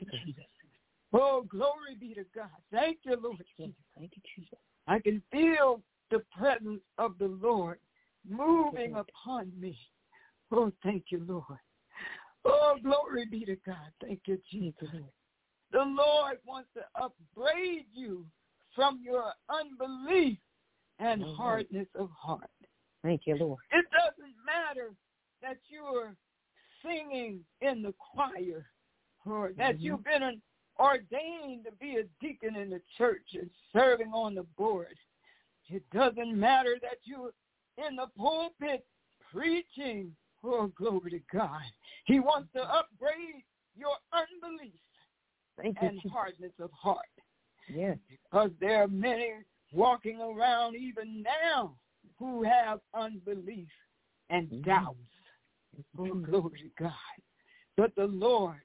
Oh, glory be to God. Thank you, Lord Jesus. Thank you, Jesus. I can feel the presence of the Lord moving upon me. Oh, thank you, Lord. Oh, glory be to God. Thank you, Jesus. The Lord wants to upbraid you from your unbelief and mm-hmm. hardness of heart. Thank you, Lord. It doesn't matter that you're singing in the choir or that mm-hmm. you've been an, ordained to be a deacon in the church and serving on the board. It doesn't matter that you're in the pulpit preaching. Oh, glory to God. He wants to upgrade your unbelief Thank and you. hardness of heart. Yes. Because there are many walking around even now who have unbelief and mm-hmm. doubts. Oh, glory to God. But the Lord,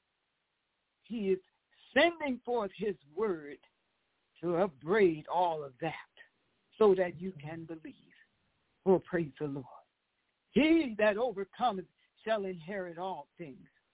he is sending forth his word to upbraid all of that so that you can believe. Oh, praise the Lord. He that overcometh shall inherit all things.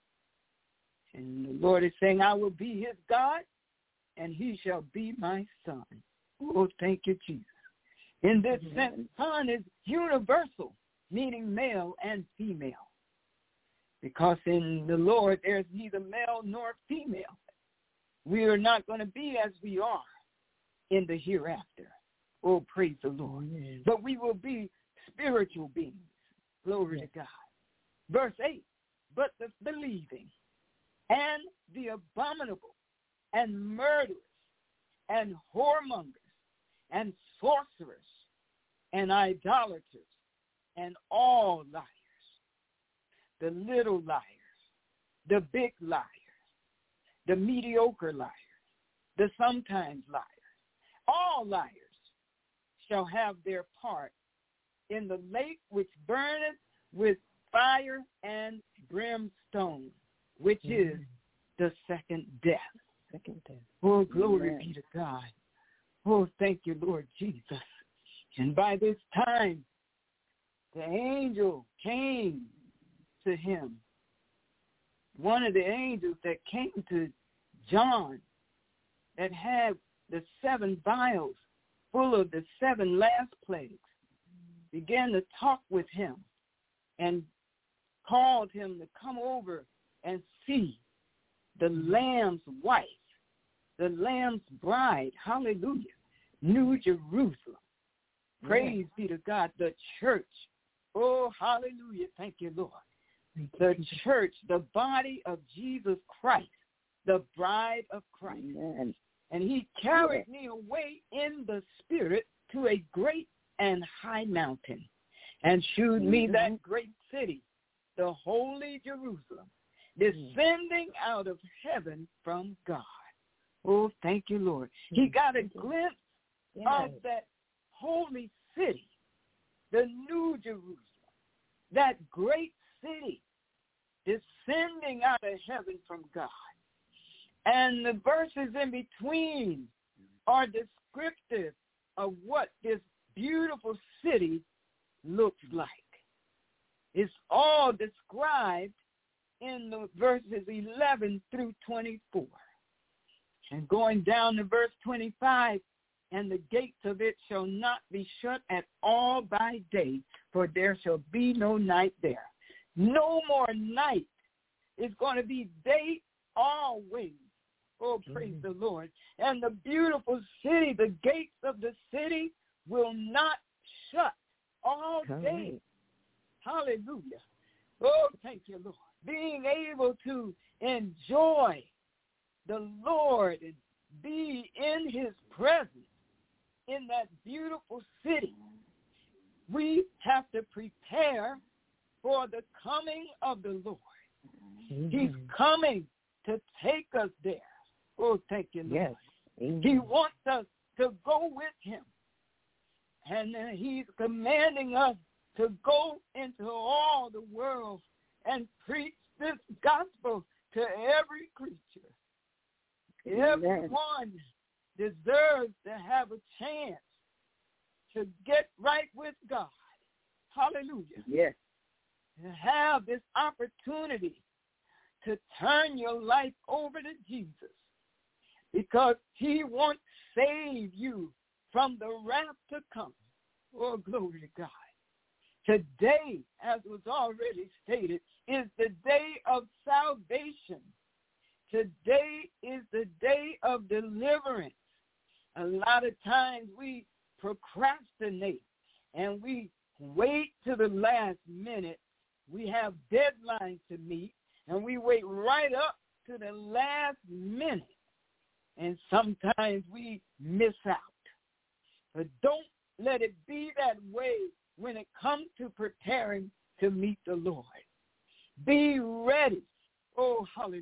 And the Lord is saying, I will be his God, and he shall be my son. Oh, thank you, Jesus. In this mm-hmm. sense, son is universal, meaning male and female. because in the Lord there's neither male nor female. We are not going to be as we are in the hereafter. Oh, praise the Lord. Amen. But we will be spiritual beings. Glory yes. to God. Verse eight, but the believing and the abominable and murderers and whoremongers and sorcerers and idolaters and all liars, the little liars, the big liars, the mediocre liars, the sometimes liars, all liars shall have their part in the lake which burneth with fire and brimstone, which mm-hmm. is the second death. Second death. Oh, glory Amen. Be to God. Oh, thank you, Lord Jesus. And by this time, the angel came to him. One of the angels that came to John that had the seven vials full of the seven last plagues began to talk with him and called him to come over and see the Lamb's wife, the Lamb's bride, hallelujah, New Jerusalem. Praise yeah. be to God, the church. Oh, hallelujah, thank you, Lord. The church, the body of Jesus Christ, the bride of Christ. Amen. And he carried me away in the spirit to a great and high mountain and shewed mm-hmm. me that great city, the holy Jerusalem, descending out of heaven from God. Oh, thank you, Lord. He got a glimpse yes. of that holy city, the New Jerusalem, that great city descending out of heaven from God. And the verses in between are descriptive of what this beautiful city looks like. It's all described in the verses eleven through twenty-four. And going down to verse twenty-five, and the gates of it shall not be shut at all by day, for there shall be no night there. No more night. It's going to be day always. Oh, praise mm-hmm. the Lord. And the beautiful city, the gates of the city will not shut all day. Right. Hallelujah. Oh, thank you, Lord. Being able to enjoy the Lord and be in his presence in that beautiful city. We have to prepare for the coming of the Lord. Mm-hmm. He's coming to take us there. Oh, thank you, Lord. Yes. Mm-hmm. He wants us to go with him. And uh, he's commanding us to go into all the world and preach this gospel to every creature. Amen. Everyone deserves to have a chance to get right with God. Hallelujah. Yes. To have this opportunity to turn your life over to Jesus, because he wants to save you from the wrath to come. Oh, glory to God. Today, as was already stated, is the day of salvation. Today is the day of deliverance. A lot of times we procrastinate and we wait to the last minute. We have deadlines to meet, and we wait right up to the last minute. And sometimes we miss out. But don't let it be that way when it comes to preparing to meet the Lord. Be ready. Oh, hallelujah.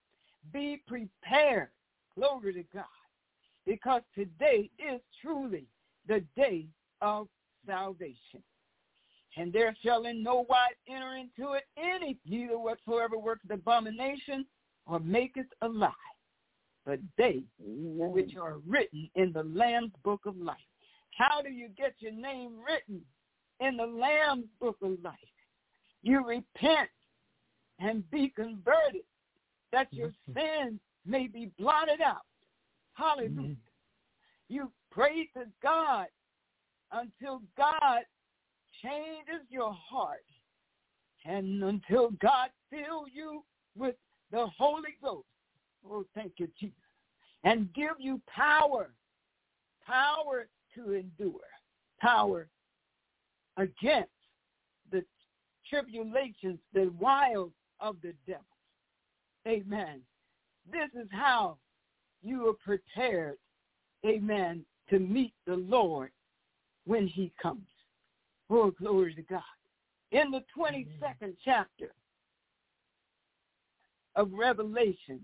Be prepared. Glory to God. Because today is truly the day of salvation. And there shall in no wise enter into it any, neither whatsoever worketh abomination or maketh a lie, but they Amen. Which are written in the Lamb's book of life. How do you get your name written in the Lamb's book of life? You repent and be converted, that your sins may be blotted out. Hallelujah. Mm-hmm. You pray to God until God changes your heart And until God fill you with the Holy Ghost, oh, thank you, Jesus, and give you power, power to endure, power against the tribulations, the wiles of the devil. Amen. This is how you are prepared, amen, to meet the Lord when he comes. Oh, glory to God. In the twenty-second chapter of Revelation,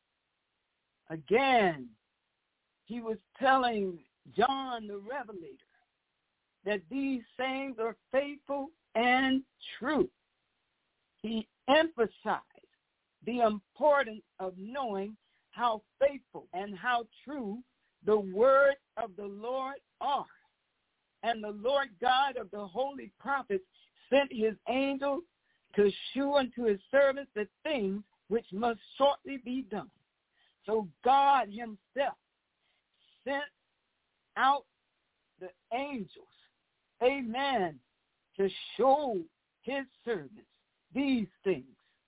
again, he was telling John the Revelator that these sayings are faithful and true. He emphasized the importance of knowing how faithful and how true the words of the Lord are. And the Lord God of the holy prophets sent his angel to shew unto his servants the things which must shortly be done. So God himself sent out the angels, amen, to show his servants these things.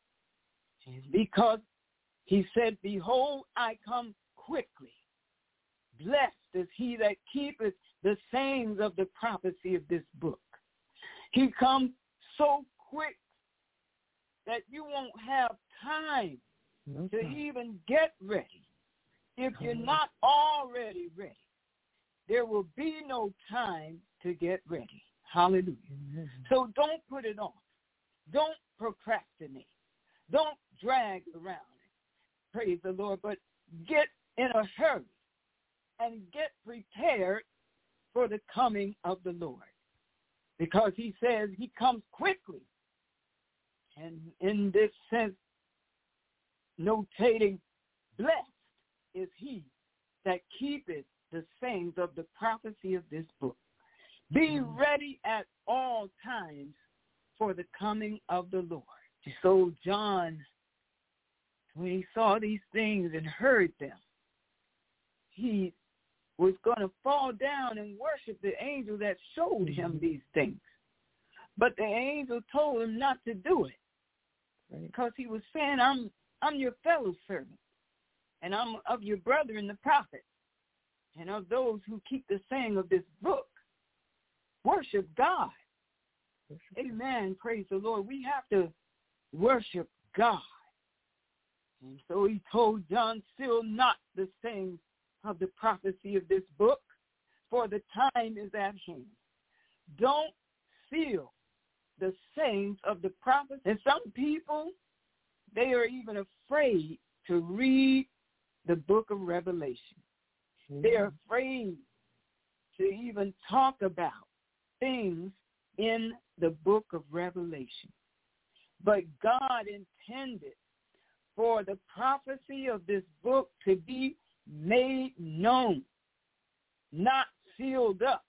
Because he said, behold, I come quickly. Blessed is he that keepeth the sayings of the prophecy of this book. He comes so quick that you won't have time no to even get ready. If you're not already ready, there will be no time to get ready. Hallelujah. Mm-hmm. So don't put it off. Don't procrastinate. Don't drag around it. Praise the Lord. But get in a hurry and get prepared for the coming of the Lord. Because he says he comes quickly. And in this sense, notating, blessed is he that keepeth the sayings of the prophecy of this book. Be ready at all times for the coming of the Lord. So John, when he saw these things and heard them, he was going to fall down and worship the angel that showed him these things. But the angel told him not to do it, right, because he was saying, I'm I'm your fellow servant, and I'm of your brethren, the prophets, and of those who keep the saying of this book. Worship God. Worship. Amen. Praise the Lord. We have to worship God. And so he told John, seal not the sayings of the prophecy of this book, for the time is at hand. Don't seal the sayings of the prophets. And some people, they are even afraid to read the book of Revelation. Mm-hmm. They're afraid to even talk about things in the book of Revelation. But God intended for the prophecy of this book to be made known, not sealed up,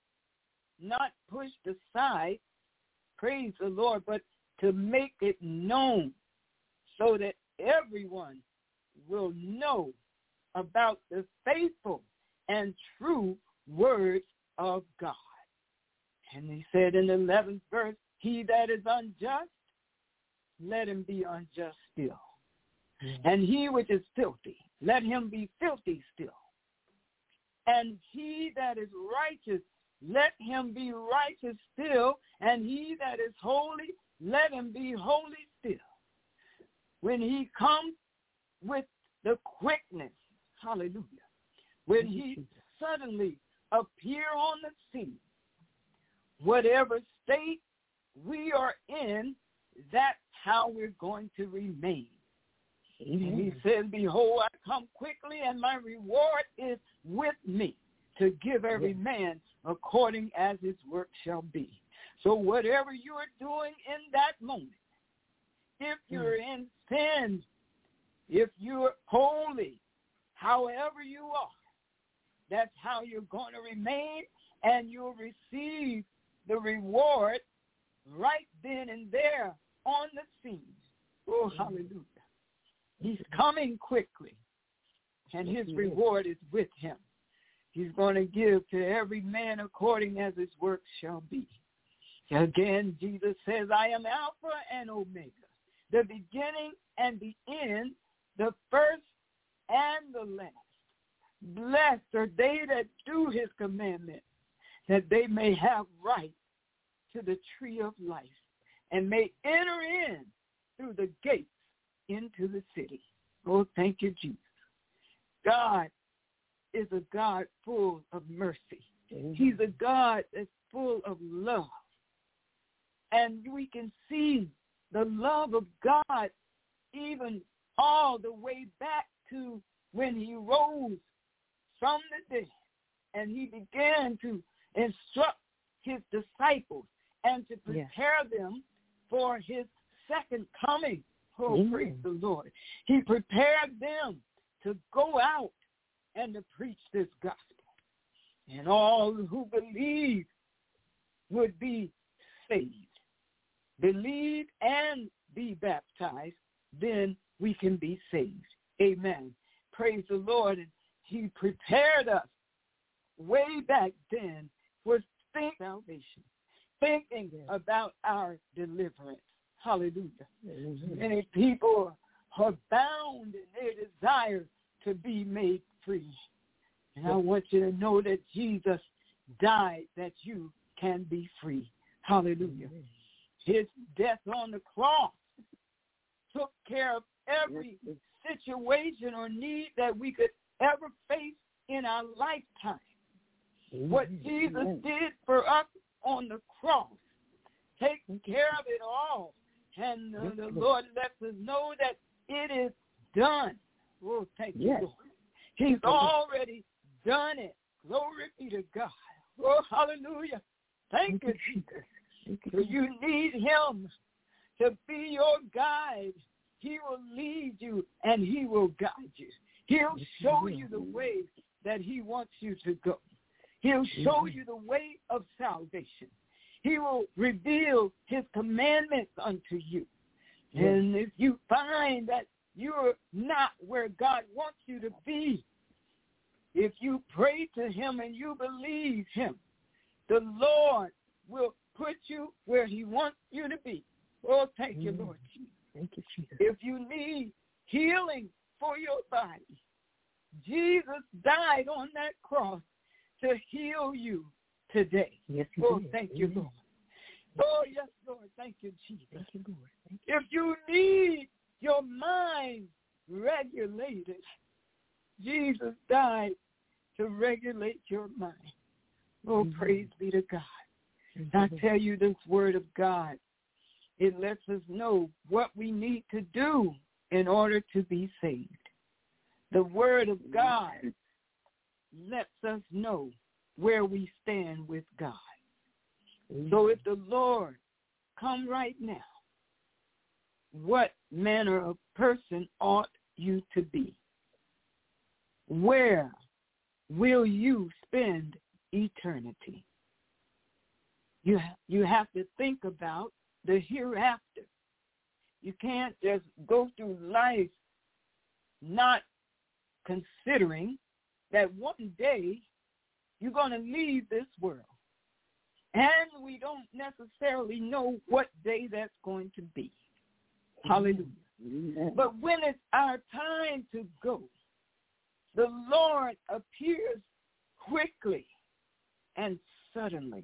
not pushed aside, praise the Lord, but to make it known so that everyone will know about the faithful and true words of God. And he said in the eleventh verse, he that is unjust, let him be unjust still. Mm-hmm. And he which is filthy, let him be filthy still. And he that is righteous, let him be righteous still. And he that is holy, let him be holy still. When he comes with the quickness, hallelujah, when he suddenly appear on the scene, whatever state we are in, that's how we're going to remain. Amen. And he said, behold, I come quickly, and my reward is with me to give every yeah. man according as his work shall be. So whatever you are doing in that moment, if you're mm. in sin, if you're holy, however you are, that's how you're going to remain, and you'll receive the reward right then and there on the scene. Oh, hallelujah. He's coming quickly, and his reward is with him. He's going to give to every man according as his work shall be. Again, Jesus says, I am Alpha and Omega, the beginning and the end, the first and the last. Blessed are they that do his commandments, that they may have right to the tree of life and may enter in through the gates into the city. Oh, thank you, Jesus. God is a God full of mercy. Mm-hmm. He's a God that's full of love. And we can see the love of God even all the way back to when he rose from the dead and he began to instruct his disciples and to prepare yeah. them for his second coming. Oh, mm-hmm. praise the Lord. He prepared them to go out and to preach this gospel. And all who believe would be saved. Believe and be baptized, then we can be saved. Amen. Praise the Lord. And he prepared us way back then for think salvation, thinking about our deliverance. Hallelujah. Mm-hmm. Many people are bound in their desire to be made free. And I want you to know that Jesus died that you can be free. Hallelujah. His death on the cross took care of every situation or need that we could ever face in our lifetime. What Jesus did for us on the cross, taking care of it all. And uh, the Lord lets us know that it is done. Oh, thank you, Lord. He's already done it. Glory be to God. Oh, hallelujah. Thank you, Jesus. So you need him to be your guide. He will lead you and he will guide you. He'll show you the way that he wants you to go. He'll show you the way of salvation. He will reveal his commandments unto you. And if you find that you're not where God wants you to be, if you pray to him and you believe him, the Lord will put you where he wants you to be. Oh, thank you, Lord Jesus. Thank you, Jesus. If you need healing for your body, Jesus died on that cross to heal you today. Yes, he oh, did. thank Amen. you, Lord. Oh, yes, Lord. Thank you, Jesus. Thank you, Lord. Thank you. If you need your mind regulated, Jesus died to regulate your mind. Oh, mm-hmm. praise be to God. Mm-hmm. I tell you this word of God, it lets us know what we need to do in order to be saved. The word of God lets us know where we stand with God. Mm-hmm. So if the Lord come right now, what manner of person ought you to be? Where will you spend eternity? You, you have to think about the hereafter. You can't just go through life not considering that one day you're going to leave this world. And we don't necessarily know what day that's going to be. Hallelujah. Mm-hmm. But when it's our time to go, the Lord appears quickly and suddenly.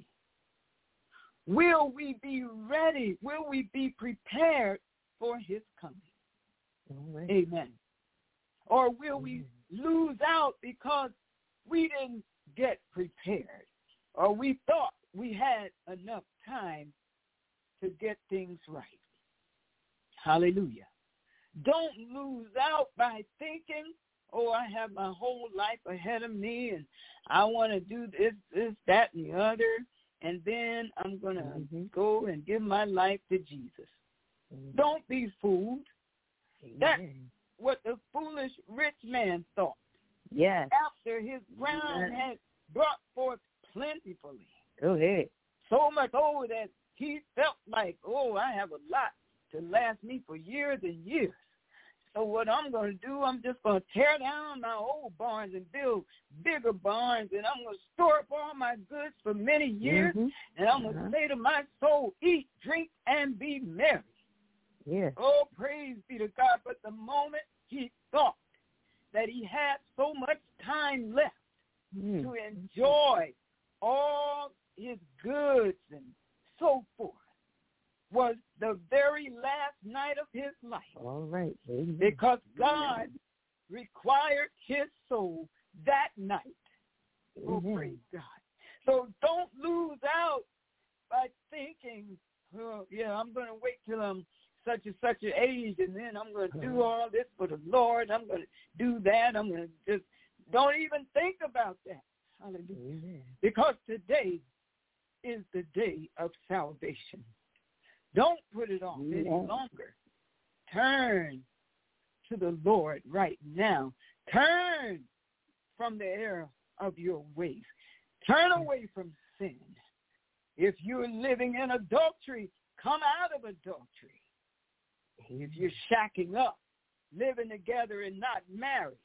Will we be ready? Will we be prepared for his coming? Right. Amen. Or will mm-hmm. we lose out because we didn't get prepared, or we thought we had enough time to get things right? Hallelujah. Don't lose out by thinking, oh, I have my whole life ahead of me, and I want to do this, this, that, and the other, and then I'm going to mm-hmm. go and give my life to Jesus. Mm-hmm. Don't be fooled. Mm-hmm. That's what the foolish rich man thought. Yes. After his ground yes. had brought forth plentifully. Go ahead. So much, oh, that he felt like, oh, I have a lot to last me for years and years. So what I'm going to do, I'm just going to tear down my old barns and build bigger barns, and I'm going to store up all my goods for many years, Mm-hmm. and I'm going to Uh-huh. say to my soul, eat, drink, and be merry. Yes. Oh, praise be to God. But the moment he thought that he had so much time left Mm. to enjoy all his goods and so forth, was the very last night of his life. All right. Amen. Because God required his soul that night. Oh, Amen. praise God. So don't lose out by thinking, oh, yeah, I'm going to wait till I'm such and such an age, and then I'm going to do all this for the Lord. I'm going to do that. I'm going to just, don't even think about that. Hallelujah. Amen. Because today is the day of salvation. Don't put it off any Amen. longer. Turn to the Lord right now. Turn from the error of your ways. Turn away from sin. If you're living in adultery, come out of adultery. If you're shacking up, living together and not married,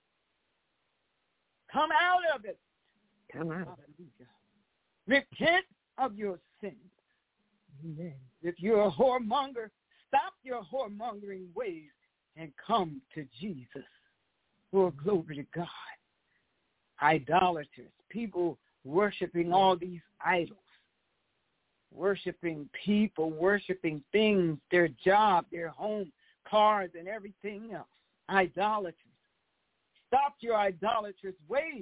come out of it. Come out. Hallelujah. Repent of your sins. Amen. If you're a whoremonger, stop your whoremongering ways and come to Jesus. Oh, glory to God. Idolaters, people worshiping all these idols, worshiping people, worshiping things, their job, their home, cars, and everything else. Idolaters. Stop your idolatrous ways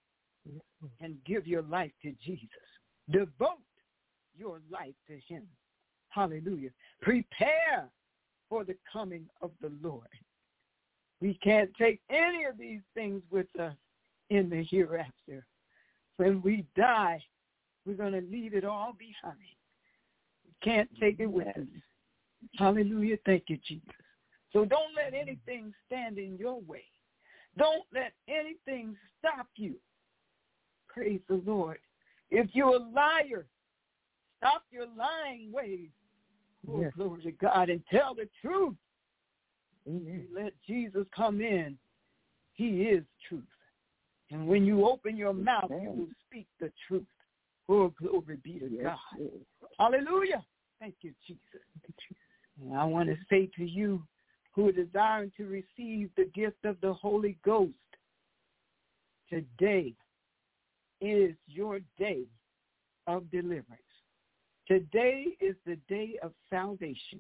and give your life to Jesus. Devote your life to him. Hallelujah. Prepare for the coming of the Lord. We can't take any of these things with us in the hereafter. When we die, we're going to leave it all behind. We can't take it with us. Hallelujah. Thank you, Jesus. So don't let anything stand in your way. Don't let anything stop you. Praise the Lord. If you're a liar, stop your lying ways. Oh, Yes. glory to God, and tell the truth. Amen. Let Jesus come in. He is truth. And when you open your mouth, you will speak the truth. Oh, glory be to Yes. God. Hallelujah. Thank you, Jesus. And I want to say to you who are desiring to receive the gift of the Holy Ghost, today is your day of deliverance. Today is the day of salvation.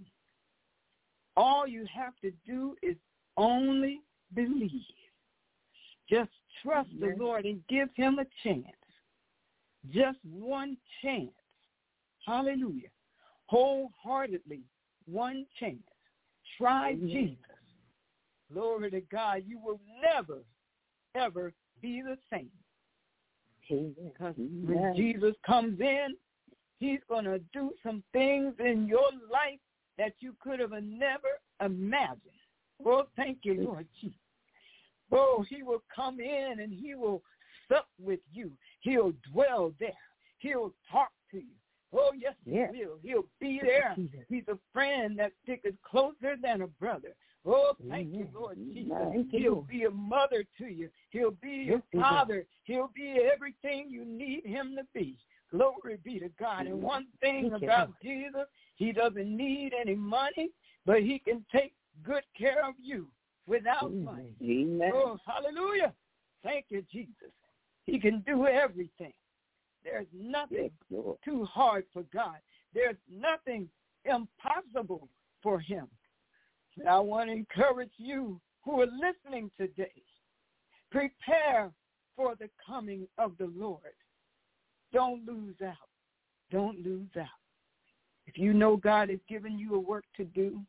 All you have to do is only believe. Just trust the Lord and give him a chance. Just one chance. Hallelujah. Wholeheartedly, one chance. Try Amen. Jesus. Glory to God. You will never, ever be the same. Amen. Because when Jesus comes in, he's going to do some things in your life that you could have never imagined. Oh, thank you, Lord Jesus. Oh, he will come in and he will sup with you. He'll dwell there. He'll talk to you. Oh, yes, Yes. he will. He'll be there. He's a friend that sticketh closer than a brother. Oh, thank you, Lord Jesus. Thank you, He'll Lord. be a mother to you. He'll be your Yes, he will. father. He'll be everything you need him to be. Glory be to God. And one thing Thank you, about Lord. Jesus, he doesn't need any money, but he can take good care of you without Amen. money. Amen. Oh, hallelujah. Thank you, Jesus. He can do everything. There's nothing Yes, Lord. too hard for God. There's nothing impossible for him. And I want to encourage you who are listening today. Prepare for the coming of the Lord. Don't lose out. Don't lose out. If you know God has given you a work to do,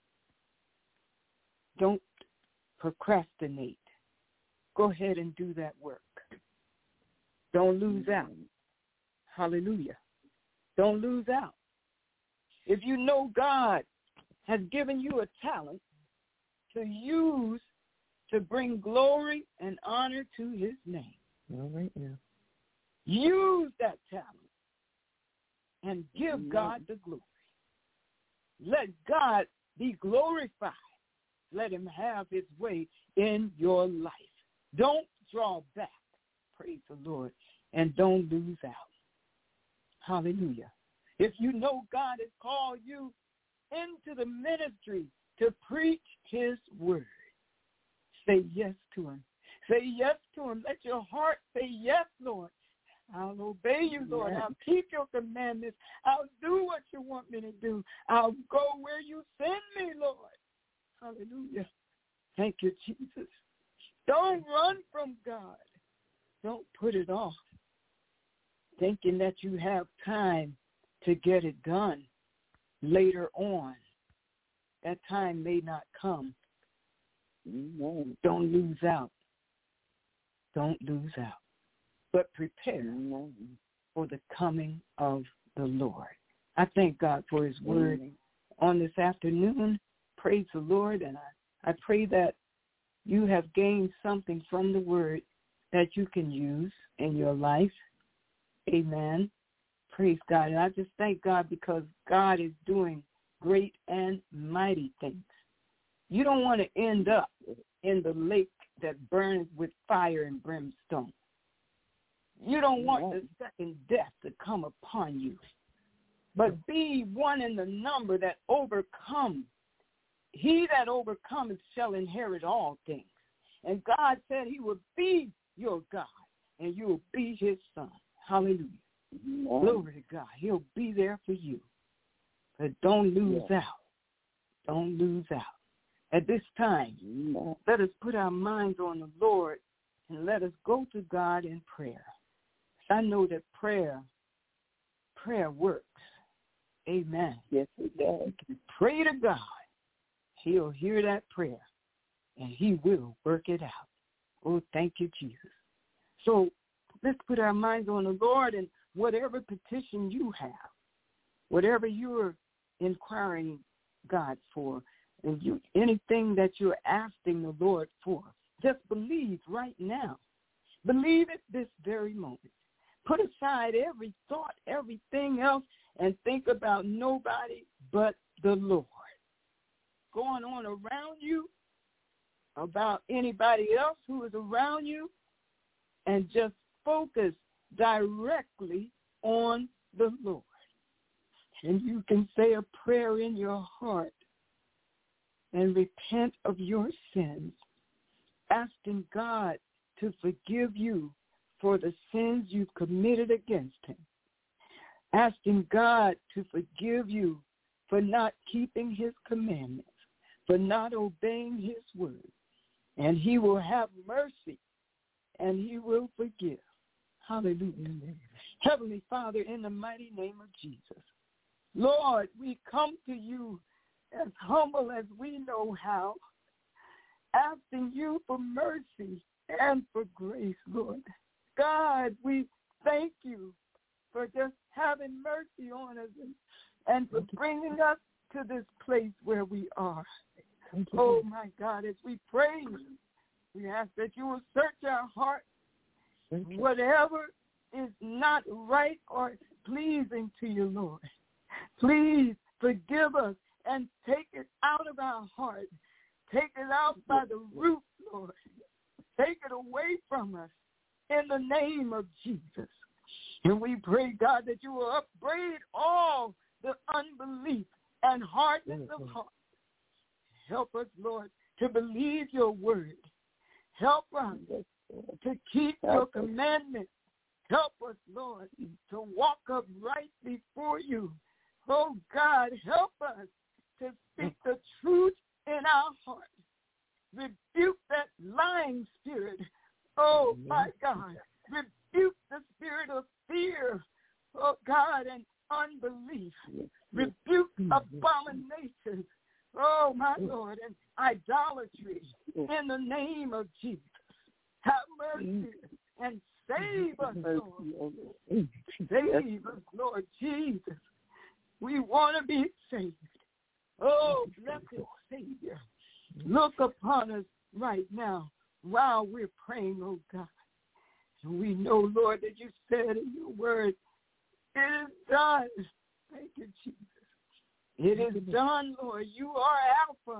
don't procrastinate. Go ahead and do that work. Don't lose out. Hallelujah. Don't lose out. If you know God has given you a talent to use to bring glory and honor to his name, All right now. use that talent and give Amen. God the glory. Let God be glorified let him have his way in your life. Don't draw back, praise the Lord, and don't lose out. Hallelujah. If you know God has called you into the ministry to preach his word, say yes to him. Say yes to him. Let your heart say yes, Lord. I'll obey you, Lord. I'll keep your commandments. I'll do what you want me to do. I'll go where you send me, Lord. Hallelujah. Thank you, Jesus. Don't run from God. Don't put it off, thinking that you have time to get it done later on. That time may not come. Amen. Don't lose out. Don't lose out. But prepare Amen. for the coming of the Lord. I thank God for his word Amen. on this afternoon. Praise the Lord. And I, I pray that you have gained something from the word that you can use in your life. Amen. Praise God. And I just thank God because God is doing great and mighty things. You don't want to end up in the lake that burns with fire and brimstone. You don't want the second death to come upon you, but be one in the number that overcomes. He that overcomes shall inherit all things. And God said he will be your God, and you will be his son. Hallelujah. Amen. Glory to God. He'll be there for you. But don't lose yeah. out. Don't lose out. At this time, Amen. Let us put our minds on the Lord and let us go to God in prayer. I know that prayer, prayer works. Amen. Yes, it does. Pray to God. He'll hear that prayer, and he will work it out. Oh, thank you, Jesus. So let's put our minds on the Lord, and whatever petition you have, whatever you're inquiring God for, and you anything that you're asking the Lord for, just believe right now. Believe it this very moment. Put aside every thought, everything else, and think about nobody but the Lord. Going on around you, about anybody else who is around you, and just focus directly on the Lord. And you can say a prayer in your heart and repent of your sins, asking God to forgive you for the sins you've committed against him, asking God to forgive you for not keeping his commandments, for not obeying his word. And he will have mercy, and he will forgive. Hallelujah. Amen. Heavenly Father, in the mighty name of Jesus, Lord, we come to you as humble as we know how, asking you for mercy and for grace, Lord. God, we thank you for just having mercy on us and, and for bringing us to this place where we are. Oh, my God, as we pray, we ask that you will search our hearts. Whatever is not right or pleasing to you, Lord, please forgive us and take it out of our heart. Take it out by the root, Lord. Take it away from us in the name of Jesus. And we pray, God, that you will upbraid all the unbelief and hardness of heart. Help us, Lord, to believe your word. Help us to keep your commandments. Help us, Lord, to walk upright before you. Oh, God, help us to speak the truth in our heart. Rebuke that lying spirit. Oh, my God. Rebuke the spirit of fear, oh, God, and unbelief. Rebuke abominations, oh, my Lord, and idolatry in the name of Jesus. Have mercy and save us, Lord. Save us, Lord Jesus. We want to be saved. Oh, blessed Savior, look upon us right now while we're praying, oh God. And we know, Lord, that you said in your word, it is done. Thank you, Jesus. It is done, Lord. You are Alpha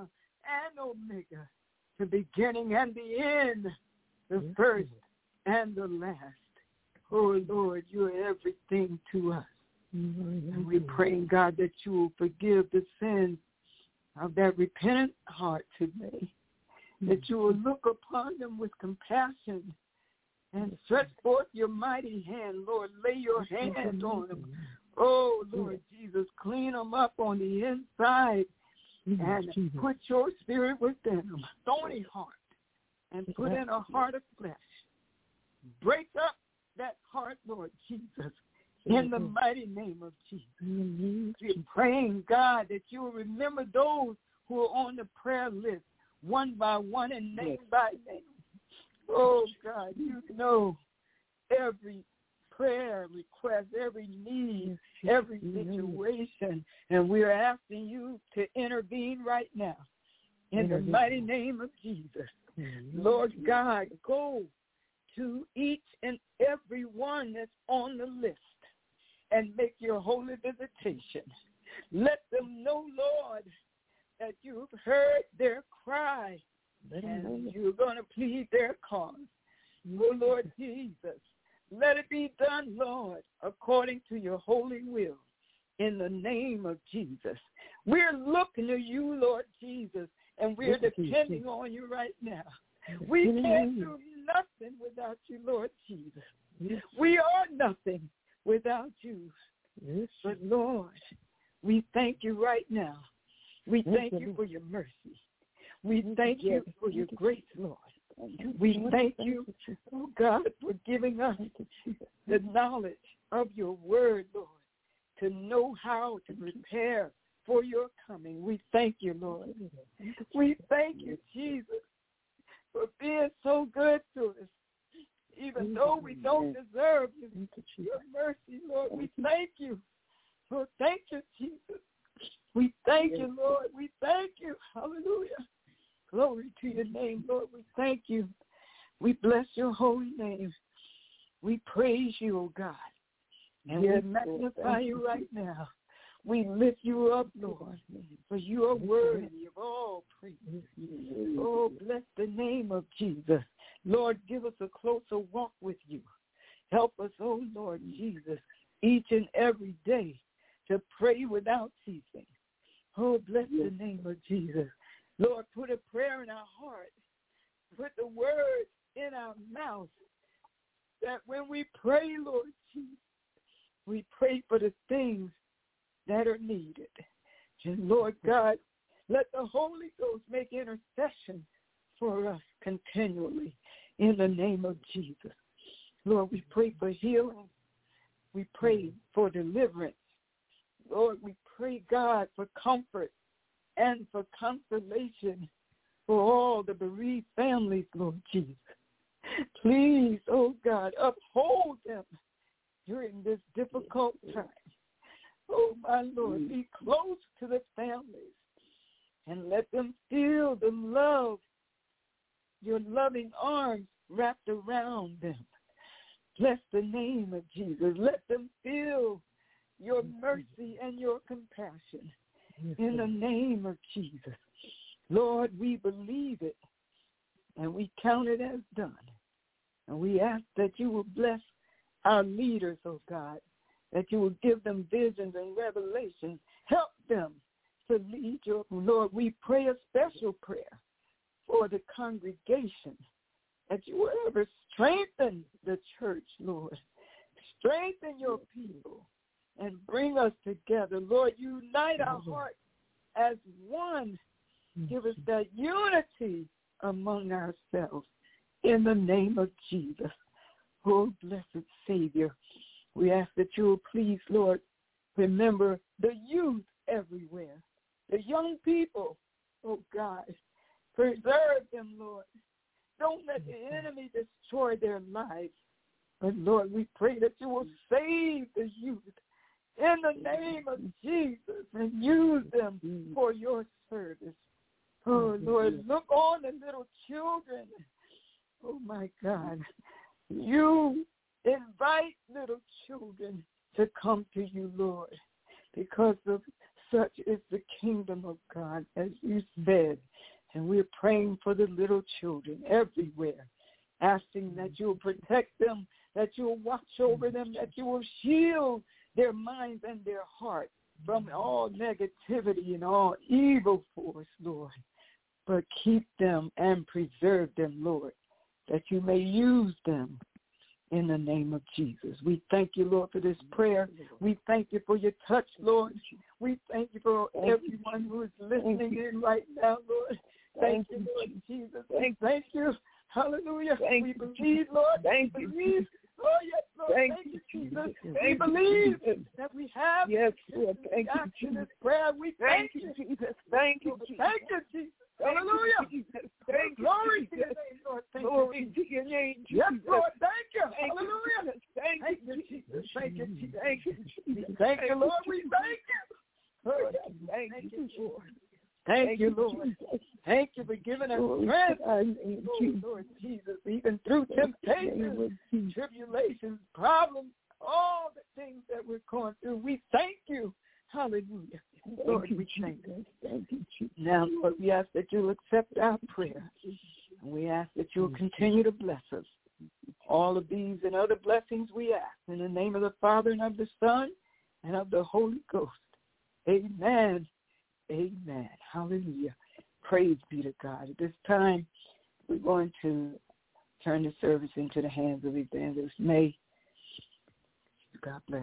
and Omega, the beginning and the end, the yes, first Lord. And the last. Oh, Lord, you are everything to us. Mm-hmm. And we pray, God, that you will forgive the sins of that repentant heart today, mm-hmm. that you will look upon them with compassion and stretch forth your mighty hand, Lord. Lay your hand on them. Oh, Lord Jesus, clean them up on the inside and put your spirit within them, stony heart, and put in a heart of flesh. Break up that heart, Lord Jesus, in the mighty name of Jesus. We're praying, God, that you will remember those who are on the prayer list one by one and name by name. Oh, God, you know every prayer request, every need, every situation, and we're asking you to intervene right now in the mighty name of Jesus. Lord God, go to each and every one that's on the list and make your holy visitation. Let them know, Lord, that you've heard their cry and you're going to plead their cause. Oh, Lord Jesus, let it be done, Lord, according to your holy will, in the name of Jesus. We're looking to you, Lord Jesus, and we're depending on you right now. We can't do nothing without you, Lord Jesus. We are nothing without you. But, Lord, we thank you right now. We thank you for your mercy. We thank you for your grace, Lord. We thank you, oh God, for giving us the knowledge of your word, Lord, to know how to prepare for your coming. We thank you, Lord. We thank you, Jesus, for being so good to us. Even though we don't deserve you, your mercy, Lord, we thank you. Lord, thank you, Jesus. We thank you, Lord. We thank you. Hallelujah. Glory to your name, Lord. We thank you. We bless your holy name. We praise you, oh God. And yes, we magnify you right now. We lift you up, Lord, for you are worthy of all praise. Oh, bless the name of Jesus. Lord, give us a closer walk with you. Help us, oh Lord Jesus, each and every day to pray without ceasing. Oh, bless the name of Jesus. Lord, put a prayer in our heart. Put the words in our mouth that when we pray, Lord Jesus, we pray for the things that are needed. And Lord God, let the Holy Ghost make intercession for us continually in the name of Jesus. Lord, we pray for healing. We pray for deliverance. Lord, we pray, God, for comfort and for consolation for all the bereaved families, Lord Jesus. Please, oh God, uphold them during this difficult time. Oh, my Lord, be close to the families and let them feel the love, your loving arms wrapped around them. Bless the name of Jesus. Let them feel your mercy and your compassion in the name of Jesus. Lord, we believe it and we count it as done. And we ask that you will bless our leaders, oh God, that you will give them visions and revelations. Help them to lead your, Lord, we pray a special prayer for the congregation, that you will ever strengthen the church, Lord. Strengthen your people and bring us together. Lord, unite our hearts as one. Give us that unity among ourselves in the name of Jesus. Oh, blessed Savior, we ask that you will please, Lord, remember the youth everywhere, the young people, oh God. Preserve them, Lord. Don't let the enemy destroy their lives. But, Lord, we pray that you will save the youth in the name of Jesus and use them for your service. Oh, Lord, look on the little children. Oh, my God. You invite little children to come to you, Lord, because of such is the kingdom of God, as you said. And we're praying for the little children everywhere, asking that you'll protect them, that you'll watch over them, that you will shield their minds and their hearts from all negativity and all evil force, Lord. But keep them and preserve them, Lord, that you may use them in the name of Jesus. We thank you, Lord, for this prayer. We thank you for your touch, Lord. We thank you for everyone who is listening in right now, Lord. Thank you, Lord Jesus. Thank you. Hallelujah. We believe, Lord. Thank you. Believe. Oh, yes, Lord. Thank, thank you, Jesus. We believe that we have yes, Lord. Thank you, this prayer. We thank, thank you, Jesus. Thank you, Jesus. Thank you, Jesus. Hallelujah. Jesus. Thank you, Glory Jesus. to your name, Lord. Thank Glory you, to your name, Jesus. Yes, Lord. Thank you. Thank Hallelujah. You, thank, thank you, you, Jesus. Thank you, Jesus. Thank you, Jesus. Thank you, Lord. We thank you. Lord, Thank, thank you, you, Lord. Thank, thank you, Lord. Jesus. Thank you for giving us strength, oh, Lord Jesus, even through temptations, tribulations, problems, all the things that we're going through. We thank you. Hallelujah. Thank Lord, you, we thank you. Thank you, Jesus. Now, Lord, we ask that you'll accept our prayer. And we ask that you'll continue to bless us. All of these and other blessings we ask in the name of the Father and of the Son and of the Holy Ghost. Amen. Amen. Hallelujah. Praise be to God. At this time, we're going to turn the service into the hands of Evangelist May. God bless.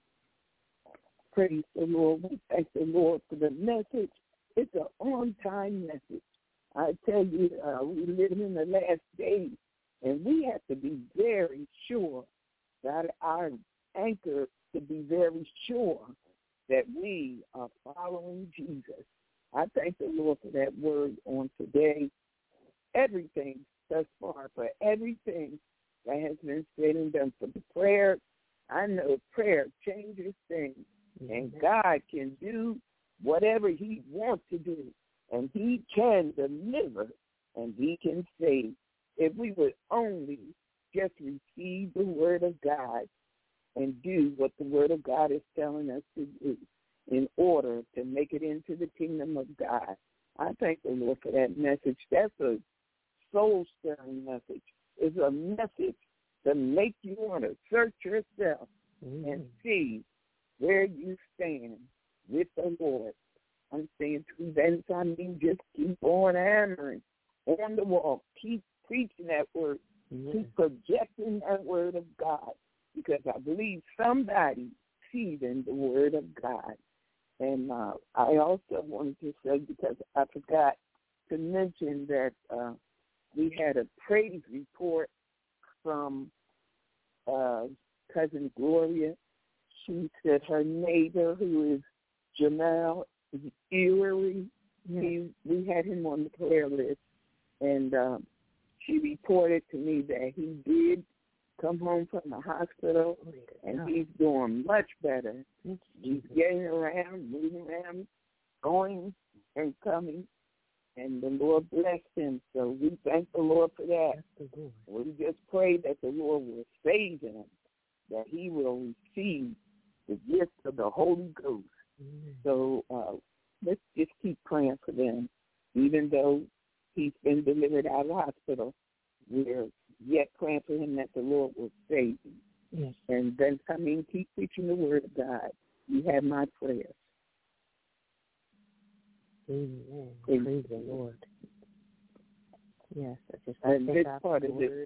Praise the Lord. We thank the Lord for the message. It's an on-time message. I tell you, uh, we live in the last days, and we have to be very sure that our anchor to be very sure that we are following Jesus. I thank the Lord for that word on today. Everything thus far, for everything that has been said and done, for the prayer. I know prayer changes things, and God can do whatever he wants to do, and he can deliver, and he can save. If we would only just receive the word of God and do what the word of God is telling us to do in order to make it into the kingdom of God. I thank the Lord for that message. That's a soul-stirring message. It's a message to make you want to search yourself mm-hmm. and see where you stand with the Lord. I'm saying to events, I mean, just keep on hammering on the wall. Keep preaching that word. Mm-hmm. Keep projecting that word of God, because I believe somebody sees in the word of God. And uh, I also wanted to say, because I forgot to mention that uh, we had a praise report from uh, Cousin Gloria. She said her neighbor, who is Jamal Ewery, yes. he, we had him on the prayer list, and um, she reported to me that he did come home from the hospital, and he's doing much better. He's getting around, moving around, going and coming, and the Lord blessed him. So we thank the Lord for that. We just pray that the Lord will save him, that he will receive the gift of the Holy Ghost. Mm-hmm. So uh, let's just keep praying for them. Even though he's been delivered out of the hospital, we're yet praying for him that the Lord will save him. Yes. And then, I mean, keep preaching the word of God. You have my prayers. Amen. Praise, Praise the Lord. Yes, I just I and this part of it.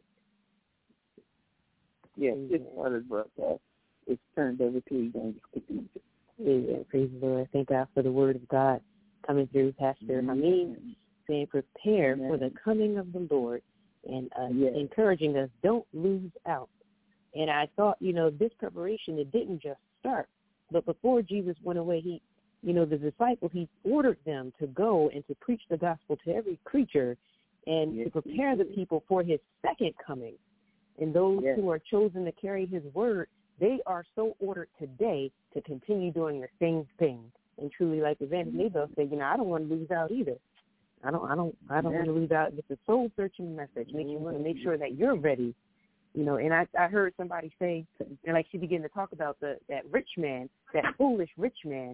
Yes, Praise this part of the broadcast is turned over to Evangelist Khadijah. Amen. Praise the Lord. Thank God for the word of God coming through Pastor mm-hmm. Hameen, saying prepare Amen. For the coming of the Lord, and uh, yes. encouraging us, don't lose out. And I thought, you know, this preparation, it didn't just start. But before Jesus went away, he, you know, the disciples, he ordered them to go and to preach the gospel to every creature and yes. to prepare the people for his second coming. And those yes. who are chosen to carry his word, they are so ordered today to continue doing the same thing. And truly, like Evangelist Maybell said, you know, I don't want to lose out either. I don't, I don't, I don't want to lose out. It's a soul-searching message. Makes you want to make sure that you're ready. You know, and I, I heard somebody say, and like she began to talk about the that rich man, that foolish rich man,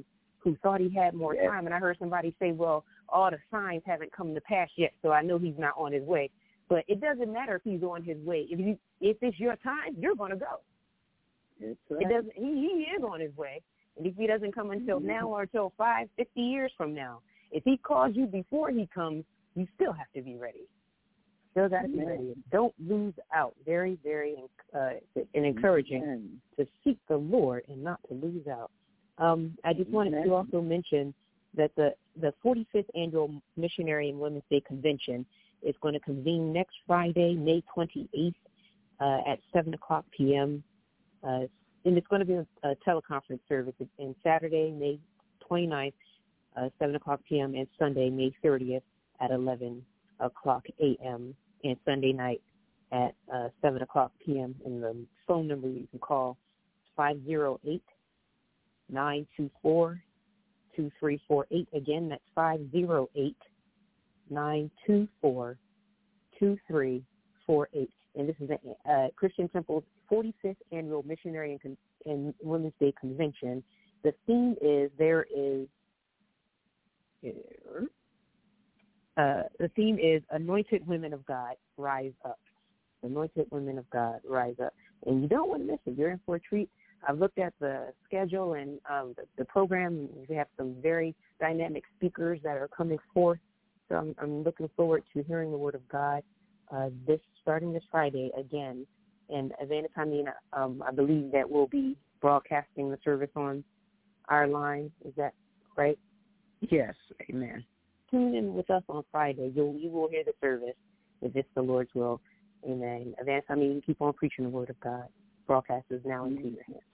who thought he had more Yes. time. And I heard somebody say, well, all the signs haven't come to pass yet, so I know he's not on his way. But it doesn't matter if he's on his way. If you, if it's your time, you're going to go. That's right. It doesn't. He, he is on his way. And if he doesn't come until Mm-hmm. now or until five, fifty years from now, if he calls you before he comes, you still have to be ready. Still got to be Amen. ready. Don't lose out. Very, very uh, and encouraging Amen. to seek the Lord and not to lose out. Um, I just wanted Amen. to also mention that the, the forty-fifth Annual Missionary and Women's Day Convention is going to convene next Friday, May twenty-eighth, uh, at seven o'clock p.m., uh, and it's going to be a, a teleconference service. And Saturday, May twenty-ninth, uh, seven o'clock p.m., and Sunday, May thirtieth, at eleven o'clock a.m., and Sunday night at uh, seven o'clock p.m. And the phone number you can call five oh eight, nine two four, two three four eight. Again, that's five oh eight, nine two four, two three four eight. And this is a uh, Christian Temple's forty-fifth Annual Missionary and, Con- and Women's Day Convention. The theme is there is uh, the theme is Anointed Women of God, Rise Up. Anointed Women of God, Rise Up. And you don't want to miss it. You're in for a treat. I've looked at the schedule and um, the, the program. We have some very dynamic speakers that are coming forth. So I'm, I'm looking forward to hearing the Word of God uh, this starting this Friday again. And Evangelist Hameen, um, I believe that we'll be broadcasting the service on our line. Is that right? Yes, amen. Tune in with us on Friday. You'll, you will hear the service if it's the Lord's will. Amen. Evangelist Hameen, keep on preaching the Word of God. Broadcast is now into your hands.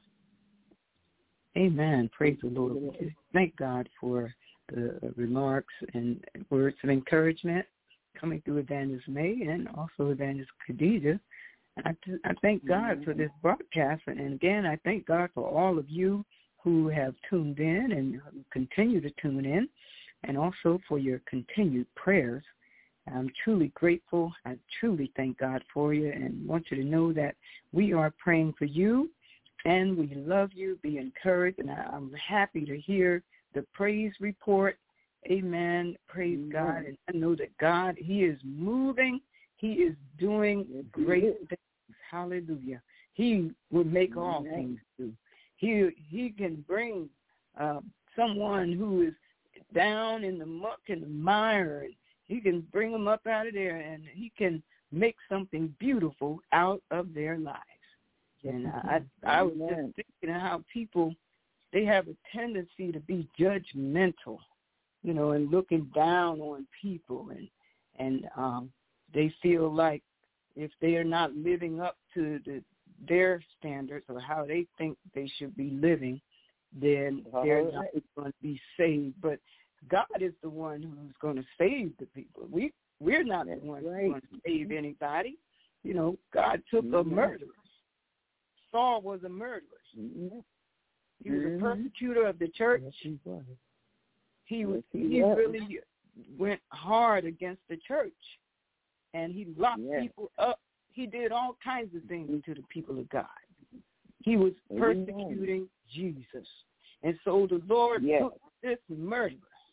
Amen. Praise the Lord. Thank God for the remarks and words of encouragement coming through Evangelist May and also Evangelist Khadijah. I, I thank God for this broadcast. And again, I thank God for all of you who have tuned in and continue to tune in, and also for your continued prayers. I'm truly grateful. I truly thank God for you and want you to know that we are praying for you and we love you. Be encouraged. And I, I'm happy to hear the praise report. Amen. Praise Amen. God. And I know that God, he is moving. He is doing yes, great is. things. Hallelujah. He will make Amen. all things new. He, he can bring uh, someone who is down in the muck and the mire, and he can bring them up out of there, and he can make something beautiful out of their lives. And I, I was just thinking of how people, they have a tendency to be judgmental, you know, and looking down on people, and and um, they feel like if they are not living up to the, their standards or how they think they should be living, then they're not going to be saved. But God is the one who's going to save the people. We we're not the ones right. who's going to save anybody. You know, God took mm-hmm. a murderer. Saul was a murderer. Mm-hmm. He was mm-hmm. a persecutor of the church. Yes, he was. He was. Yes, he, he was. really went hard against the church, and he locked yes. people up. He did all kinds of things to the people of God. He was persecuting Amen. Jesus, and so the Lord yes. took this murderer,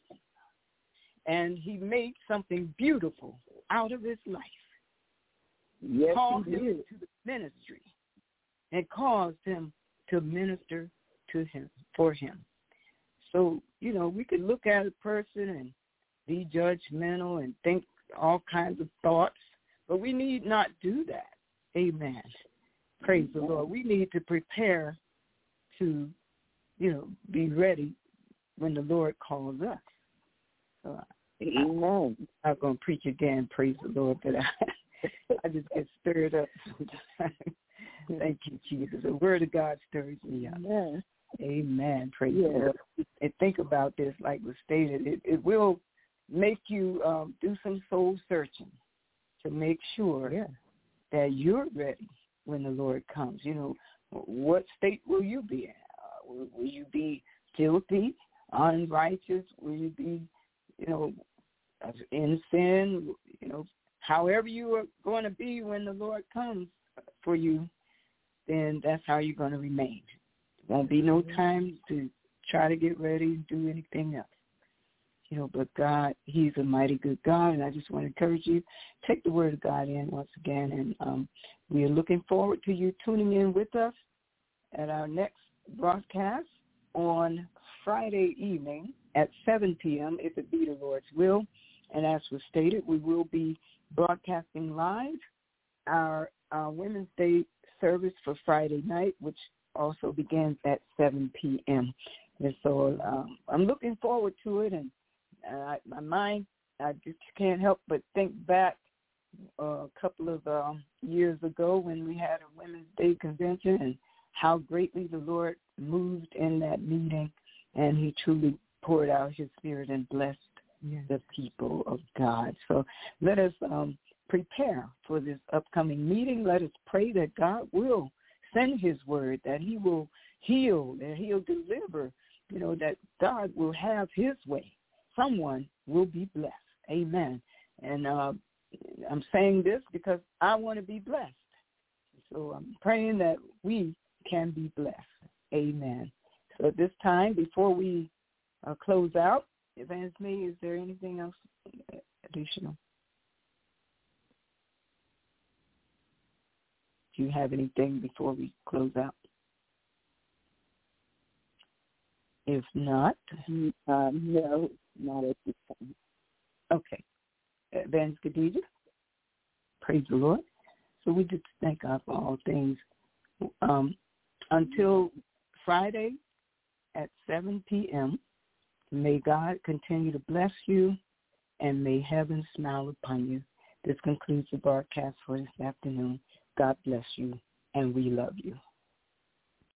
and he made something beautiful out of his life. Yes, called he him did. to the ministry, and caused him to minister to him for him. So, you know, we could look at a person and be judgmental and think all kinds of thoughts, but we need not do that. Amen. Praise Amen. the Lord. We need to prepare to, you know, be ready when the Lord calls us. So Amen. I, I'm going to preach again, praise the Lord, but I, I just get stirred up sometimes. Thank you, Jesus. The word of God stirs me up. Amen. Amen. Praise yeah. the Lord. And think about this, like was stated. It, it will make you um, do some soul searching to make sure yeah. that you're ready when the Lord comes. You know, what state will you be in? Uh, will, will you be filthy, unrighteous? Will you be, you know, in sin? You know, however you are going to be when the Lord comes for you, then that's how you're going to remain. There won't be no time to try to get ready and do anything else. You know, but God, he's a mighty good God, and I just want to encourage you, take the word of God in once again, and um, we are looking forward to you tuning in with us at our next broadcast on Friday evening at seven p.m., if it be the Lord's will. And as was stated, we will be broadcasting live our, our Women's Day service for Friday night, which also begins at seven p.m. And so um, I'm looking forward to it, and uh, my mind, I just can't help but think back uh, a couple of um, years ago when we had a Women's Day convention and how greatly the Lord moved in that meeting, and he truly poured out his spirit and blessed yes. the people of God. So let us um, prepare for this upcoming meeting. Let us pray that God will send his word, that he will heal, that he'll deliver, you know, that God will have his way. Someone will be blessed. Amen. And uh, I'm saying this because I want to be blessed. So I'm praying that we can be blessed. Amen. So at this time, before we uh, close out, Evangelist May, is there anything else additional? Do you have anything before we close out? If not, uh, no, not at this time. Okay. Evangelist Khadijah, praise the Lord. So we just thank God for all things. Um, until Friday at seven p.m., may God continue to bless you, and may heaven smile upon you. This concludes the broadcast for this afternoon. God bless you, and we love you.